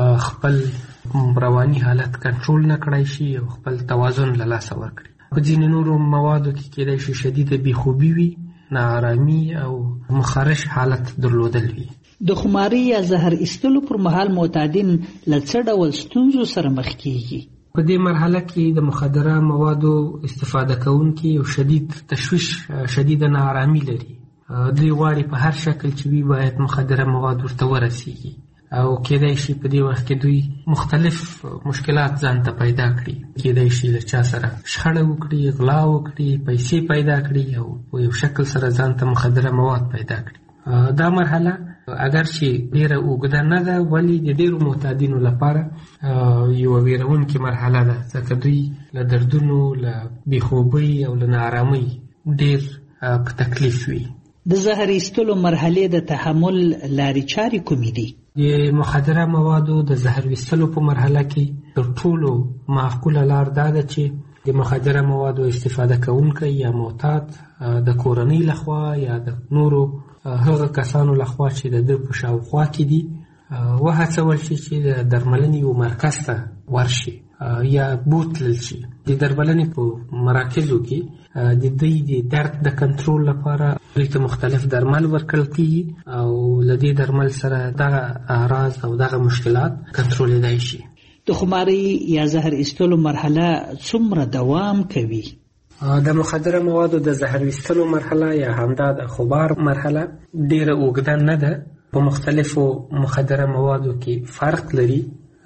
خپل رواني حالت کنټرول نه کړای شي او خپل توازن له لاسه ورکړي. په ځینې نورو موادو کې کېدای شي شدیده بېخوبي وي، ناارامي او مخارش حالت درلودل وي. د خماري یا زهر ایستلو پر مهال معتادین له څه ډول ستونزو سره مخ کیږي؟ په دې مرحله کې د مخدره موادو استفاده کوونکي یو شدید تشویش، شدیده ناارامي لري. دوی غواړي په هر شکل چې وي باید مخدره مواد ورته ورسیږي او کېدای شي په دې وخت کې دوی مختلف مشکلات ځان ته پیدا کړي. کېدای شي له چا سره شخړه وکړي، غلا وکړي، پیسې پیدا کړي او په یو شکل سره ځان ته مخدره مواد پیدا کړي. دا مرحله اگر چې ډیره اوږده نه ده، ولی د ډیرو معتادینو لپاره یو ویرونکې مرحله ده، ځکه دوی له دردونو، له بېخوبۍ او له ناارامۍ ډیر په تکلیف وي. د زهر ایستلو مرحلې د تحمل لارې چارې کومې دي؟ د مخدره موادو د زهر ویستلو په مرحله کې تر ټولو معقوله لار دا ده چې د مخدره موادو استفاده کوونکی یا معتاد د کورنۍ لخوا یا د نورو هغه کسانو لخوا چې د ده په شاوخوا کې دي وهڅول شي چې د درملنې یو مرکز ته ورشي یا بوتلل شي. د درملنې په مراکزو کې د دوی د درد د کنټرول لپاره دوی ته مختلف درمل ورکړل کیږي او له دې درمل سره دغه اعراض او دغه مشکلات کنټرولېدای شي. د خماري یا زهر ایستلو مرحله څومره دوام کوي؟ د مخدره موادو د زهر ایستلو مرحله یا همدا د خمار مرحله ډیره اوږده نه ده. په مختلفو مخدره موادو کې فرق لري.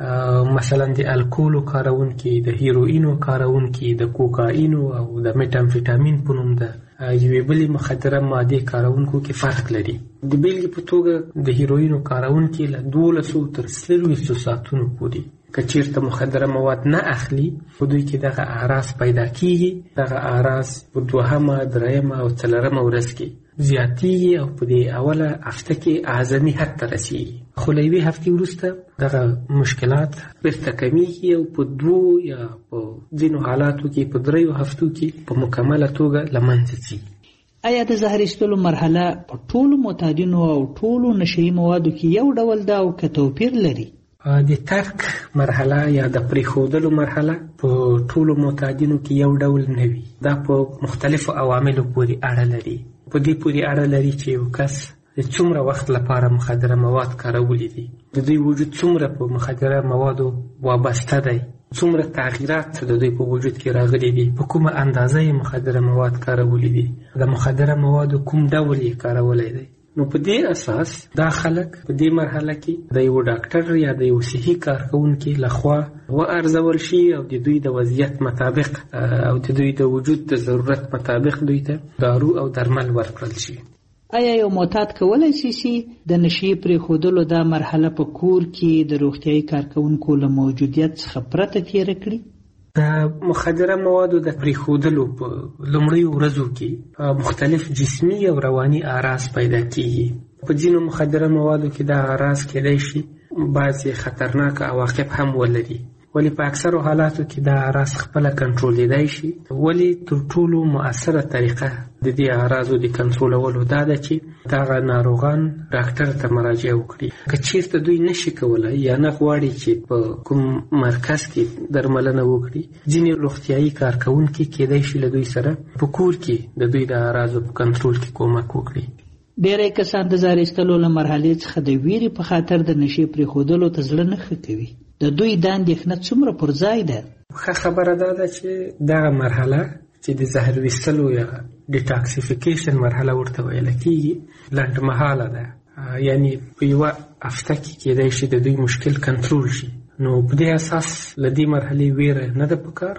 مثلا د الکولو کارونکي، د هیروینو کارونکي، د کوکاینو او د میټامفیټامین په نوم د یوې بلې مخدره مادې کارونکو کې فرق لري. د بیلګې په توګه د هیروینو کارونکي له دولسو تر څلوېښتو ساعتونو پورې که چیرته مخدره مواد نه اخلي په دوی کې دغه اعراض پیدا کیږي. دغه اعراض په دوهمه، درېیمه او څلورمه ورځ کې زیاتیږي او په دې اوله هفته کې اعظمي حد ته رسیږي. خو له یوې هفتې وروسته دغه مشکلات بیرته کمیږي او په دوو یا په ځینو حالاتو کې په دریو هفتو کې په مکمله توګه له منځه ځي. آیا د زهر ایستلو مرحله په ټولو معتادینو او ټولو نشهیي موادو کې یو ډول ده او که توپیر لري؟ د ترک مرحله یا د پریښودلو مرحله په ټولو معتادینو کې یو ډول نه وي. دا په مختلفو عواملو پورې اړه لري. په دې پورې اړه لري چې یو کس د څومره وخت لپاره مخدره مواد کارولی دي، د دوی وجود څومره په مخدره موادو وابسته دی، څومره تغییرات د دوی په وجود کې راغلي دي، په کومه اندازه یې مخدره مواد کارولی دي، د مخدره موادو کوم ډول یې کارولی دی. نو په دې اساس دا خلک په دې مرحله کې د یو ډاکټر یا د یو صحي کارکونکي لخوا وارزول شي او د دوی د وضعیت مطابق او د دوی د وجود د ضرورت مطابق دوی ته دارو او درمل ورکړل شي. آیا یو معتاد کولی شي چې د نشي پرېښودلو دا مرحله په کور کې د روغتیايي کارکونکو له موجودیت څخه پرته تېره کړي؟ د مخدره موادو د پرېښودلو په لومړیو ورځو کې مختلف جسمي او رواني اعراض پیدا کیږي. په ځینو مخدره موادو کې دا اعراض کېدای شي بعضې خطرناک عواقب هم ولري، ولی په اکثرو حالاتو کې دا اعراض خپله کنټرولېدای شي. ولی تر ټولو مؤثره طریقه د دې اعراضو د کنټرولولو دا ده چې دغه ناروغان ډاکټر ته مراجعه وکړي. که چیرته دوی نشي کولی یا نه غواړي چې په کوم مرکز کې درملنه وکړي، ځینې روغتیایي کارکوونکي کېدای شي له دوی سره په کور کې د دوی د اعراضو په کنټرول کې کومک وکړي. ډېری کسان د زهر ایستلو له مرحلې څخه د ویرې په خاطر د نشې پرېښودلو ته زړه نه ښه کوي. د دوی دا اندېښنه څومره پر ځای ده؟ ښه خبره دا ده چې دغه مرحله چې د زهر ویستلو یا ډیټاکسیفیکیشن مرحله ورته ویل کېږي لنډمهاله ده، یعنی په یوه هفته کې کېدای شي د دوی مشکل کنټرول شي. نو په دې اساس له دې مرحلې ویره نه ده پکار،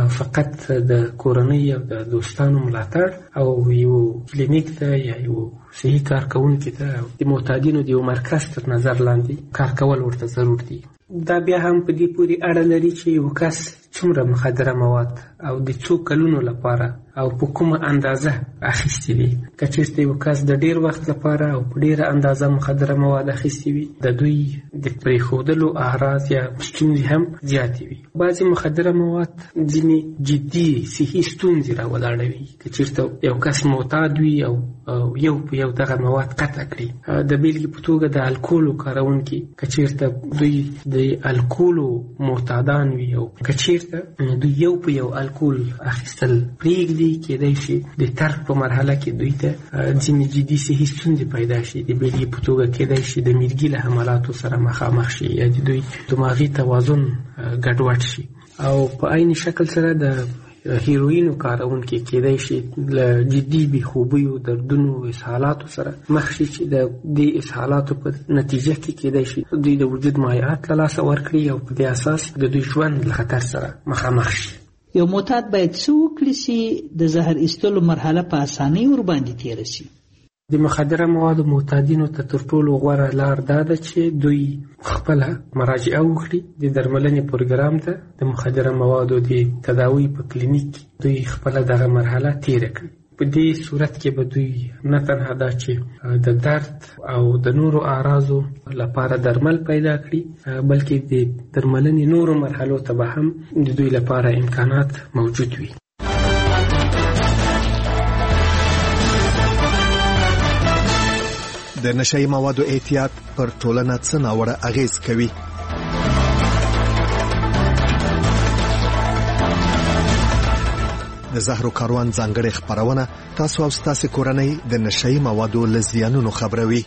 فقط د کورنۍ او د دوستانو ملاتړ او یو کلینیک ته یا یو صحي کارکوونکي ته د معتادینو د یو مرکز تر نظر لاندې کار کول ورته ضرور دي. دا بیا هم په دې پورې اړه لري چې یو کس څومره مخدره مواد او د څو کلونو لپاره او په کومه اندازه اخیستي وي. که چېرته یو کس د ډېر وخت لپاره او په ډېره اندازه مخدره مواد اخیستي وي، د دوی د پرېښودلو اعراض یا ستونزې هم زیاتې وي. بعضې مخدره مواد ځینې جدي صحي ستونزې راولاړوي. که چېرته یو کس معتاد وي او یو په یو دغه مواد قطع کړي، د بیلګې په توګه د الکولو کارونکي که چېرته دوی د الکولو معتادان وي او که چېرته دوی یو په یو الکول اخیستل پرېږدي، کېدای شي د ترک په مرحله کې دوی ته ځینې جدي صحي ستونزې پیدا شي. د بیلګې په توګه کېدای شي د میرګي له حملاتو سره مخامخ شي یا د دوی دماغي توازن ګډوډ شي. او په عین شکل سره د هیروینو کارونکي کېدای شي له جدي بېخوبیو، دردونو، اسهالاتو سره مخ شي چې د دې اسهالاتو په نتیجه کې کېدای شي دوی د وجود مایعات له لاسه ورکړي او په دې اساس د دوی ژوند له خطر سره مخامخ شي. یو معتاد باید څه وکړي چې د زهر ایستلو مرحله په اسانۍ ورباندې تېره شي؟ د مخدره موادو معتادینو ته تر ټولو غوره لار دا ده چې دوی خپله مراجعه وکړي د درملنې پروګرام ته. د مخدره موادو د تداوی په کلینیک دوی خپله دغه مرحله تېره کړي. په دې صورت کې به دوی نه تنها دا چې د درد او د نورو اعراضو لپاره درمل پیدا کړي، بلکې د درملنې نورو مرحلو ته به هم د دوی لپاره امکانات موجود وي. د نشهیي موادو احتیاط پر ټولنه څه ناوړه اغېز کوي؟ د زهرو کاروان ځانګړې خپرونه تاسو او ستاسو کورنۍ د نشئی موادو له زیانونو خبروي.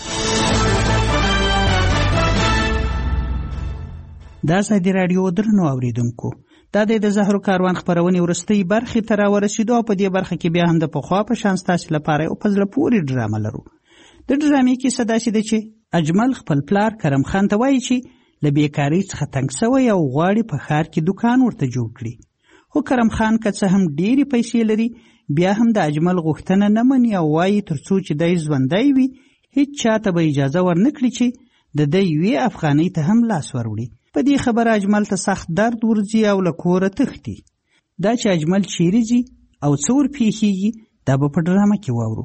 دا ازادي راډیو درنو اوریدونکو، دا د زهرو کاروان خپرونې ورستۍ برخې ته راورسېدو او په دې برخه کې بیا هم د پخوا په شان ستاسو لپاره یو په زړه پورې ډرامه لرو. د ډرامې کیسه داسې ده چې اجمل خپل پلار کرم خان ته وایي چې له بیکارۍ څخه تنګ سوی او غواړي په ښار کې دوکان ورته جوړ کړي. خو کرم خان که څه هم ډېرې پیسې لري بیا هم د اجمل غوښتنه نه مني او وایي تر څو چې دی ژوندی وي هیڅ چاته به اجازه ورنه کړي چې د ده یوې افغانۍ ته هم لاس وروړي. په دې خبره اجمل ته سخت درد ورځي او له کوره تښتي. دا چې اجمل چیرې ځي او څه ورپېښېږي دا به په ډرامه کې واورو.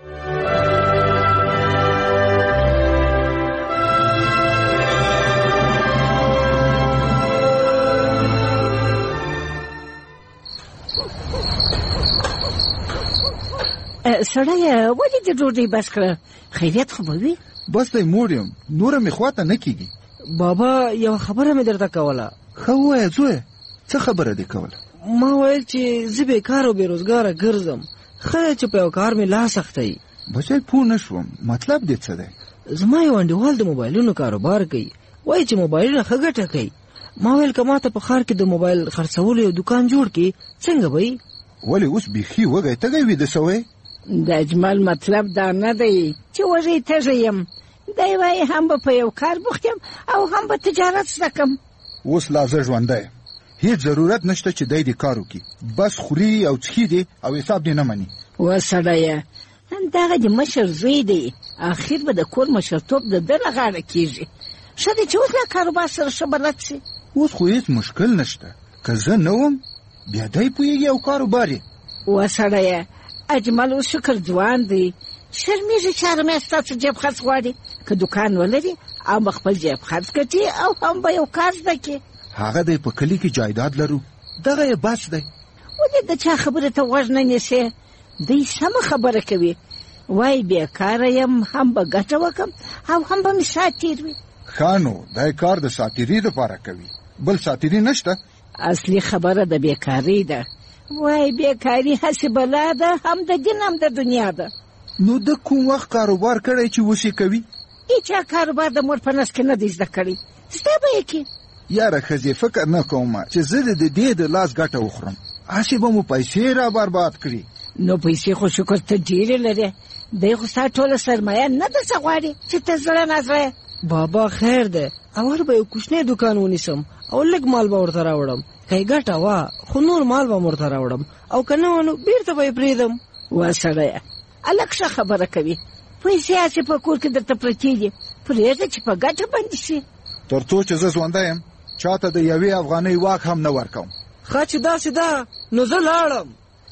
سړیه ولې د ډوډۍ بس کړه؟ خیریت خو به وي؟ بس دی موړ یم، نوره مې خواته نه کېږي. بابا یو خبره مې درته کوله. ښه ووایه زویه، څه خبره دې کوله؟ ما ویل چې زه بېکاره او بېروزګاره ګرځم، ښه دی چې په یو کار مې لاس اختی. بچی پوه نه شوم، مطلب دې څه دی؟ زما یو انډیوال د موبایلونو کاروبار کوي، وایي چې موبایلونه ښه ګټه کوي. ما ویل که ماته په ښار کې د موبایل خرڅولو یو دوکان جوړ کړي څنګه به وي؟ ولې اوس بیخي وږی تږی ویده سوی؟ د اجمل مطلب دا نه دی چې وږی تږی یم، دی وایي هم به په یو کار بوخت یم او هم به تجارت زده کم. اوس لا زه ژوندی یم، هیڅ ضرورت نشته چې دی دې کار وکړي، بس خوري او څښي دي او حساب دې نه مني. وسړیه همدغه د مشر زوی دی، اخر به د کور مشرتوب د ده له غاړه کېږي. ښه دی چې اوس له کاروبار سره ښه بلد شي. اوس خو هیڅ مشکل نشته، که زه نه وم بیا دی پوهېږي او کاروبار یې. وسړیه اجمل اوس شکر ځوان دی، شرمېږي چې هره میاشت ستاسو جیب خرڅ غواړي. که دوکان ولري هم به خپل جیب خرڅ ګټي او هم به یو کار زده کړي. هغه دی په کلي کې جایداد لرو، دغه یې بس دی. ولې د چا خبرې ته غوږ نه نیسې؟ دی سمه خبره کوي، وایي بېکاره یم، هم به ګټه وکړم او هم به مې ساعت تېر وي. ښه نو دی کار د ساتیري دپاره کوي، بل ساتیري نشته. اصلي خبره د بېکارۍ ده، وایي بېکاري هسې بلا ده، هم د دین هم د دنیا ده. نو د کوم وخت کاروبار کړی چې اوس یې کوي؟ هېچا کاروبار د مور په نس کې نه دی زده کړی، زده به یې کړي. یاره ښځې فکر نه کوم چې زه د دې د لاس ګټه وخورم، هسې به مو پیسې را برباد کړي. نو پیسې خو شکر ته ډېرې لرې، دی خو ستا ټوله سرمایه نه درڅه غواړي چې ته زړه نازړه. بابا خیر دی، اول به یو کوچنی دوکان ونیسم او لږ مال به ورته راوړم، که یې ګټه وه خو نور مال به م ورته راوړم، او که نه وه نو بېرته به یې پرېږدم. وسړیه هلک ښه خبره کوي، پیسې هسې په کور کې درته پرتې دي، پرېږده چې په ګټه بندي شي. تر څو چې زه ژوندی یم چاته د یوې افغانۍ واک هم نه ورکوم. ښه چې داسې ده نو زه لاړم.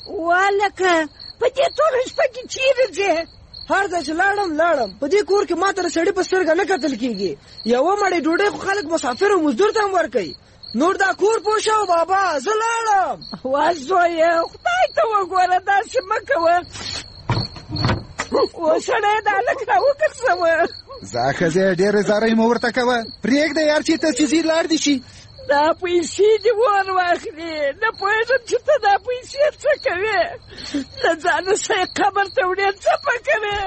والکه په دې ټوله شپه کې چیرې ځې؟ هر ځای چې لاړم لاړم، په دې کور کې ما ته د سړي په سترګه نه کتل کېږي. یوه مړۍ ډوډۍ خو خلک مسافر او مزدور ته هم ورکوي، نور دا کور پوه شو بابا، زه لاړم. وا زویه خدای ته وګوره، داسې مه کوه. وسړی دا هلک را وګرځوه. ځه ښځې ډېرې زارۍ مه ورته کوه، پرېږده یار چې ته چې ځي لاړ دې شي. دا پیسې دې ور واخلې، نه پوهېږم چې ته دا پیسې څه کوې، له ځانه سره یې قبر ته وړې څه په کوې.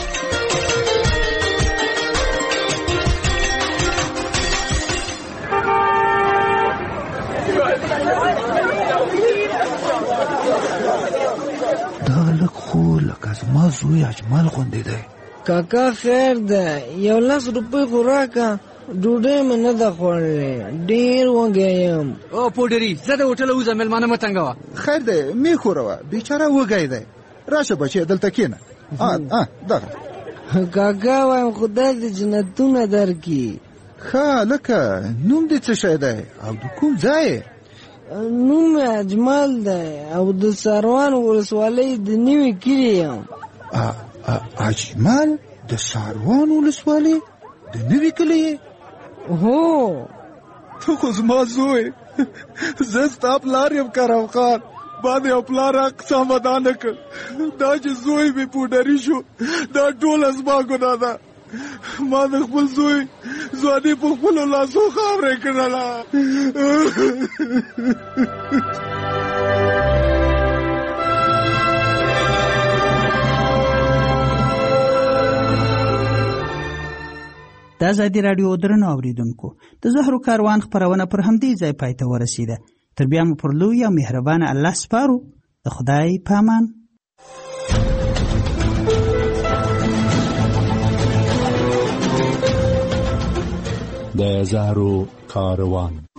دا لږ خو لکه زما زوی اجمل غوندې دی. کاکا خیر ده، یو لس روپۍ خو راکه، ډوډۍ مې نه ده خوړلې، ډېر وږی یم. او پوډري زه د هوټله وځم، مېلمانه مه تنګوه. خیر دی مې خوروه، بیچاره وږی دی، راشه بچی دلته کښېنه. دغه کاکا وایم خدای دې جنتونه درکړي. ښه لکه نوم دې څه شی دی او د کوم ځای؟ نوم مې اجمل دی او د ساروان ولسوالۍ د نوي کلي یم. اجمل د ساروان ولسوالۍ د نوي کلي؟ هو ته خو زما زوی، زه ستا پلار یم کرم خان، ما د یو پلار حق سمه نه کړ، دا چې زوی مې پوډري شو دا ټوله زما ګناه ده. ما د خپل زوی ځواني په خپلو لاسو خاورې کړله. د ازادي راډیو درنو اوریدونکو د زهرو کاروان خپرونه پر همدې ځای پای ته ورسیده. تر بیا مو پر لوی او مهربانه الله سپارو. د خدای پامان. د زهرو کاروان.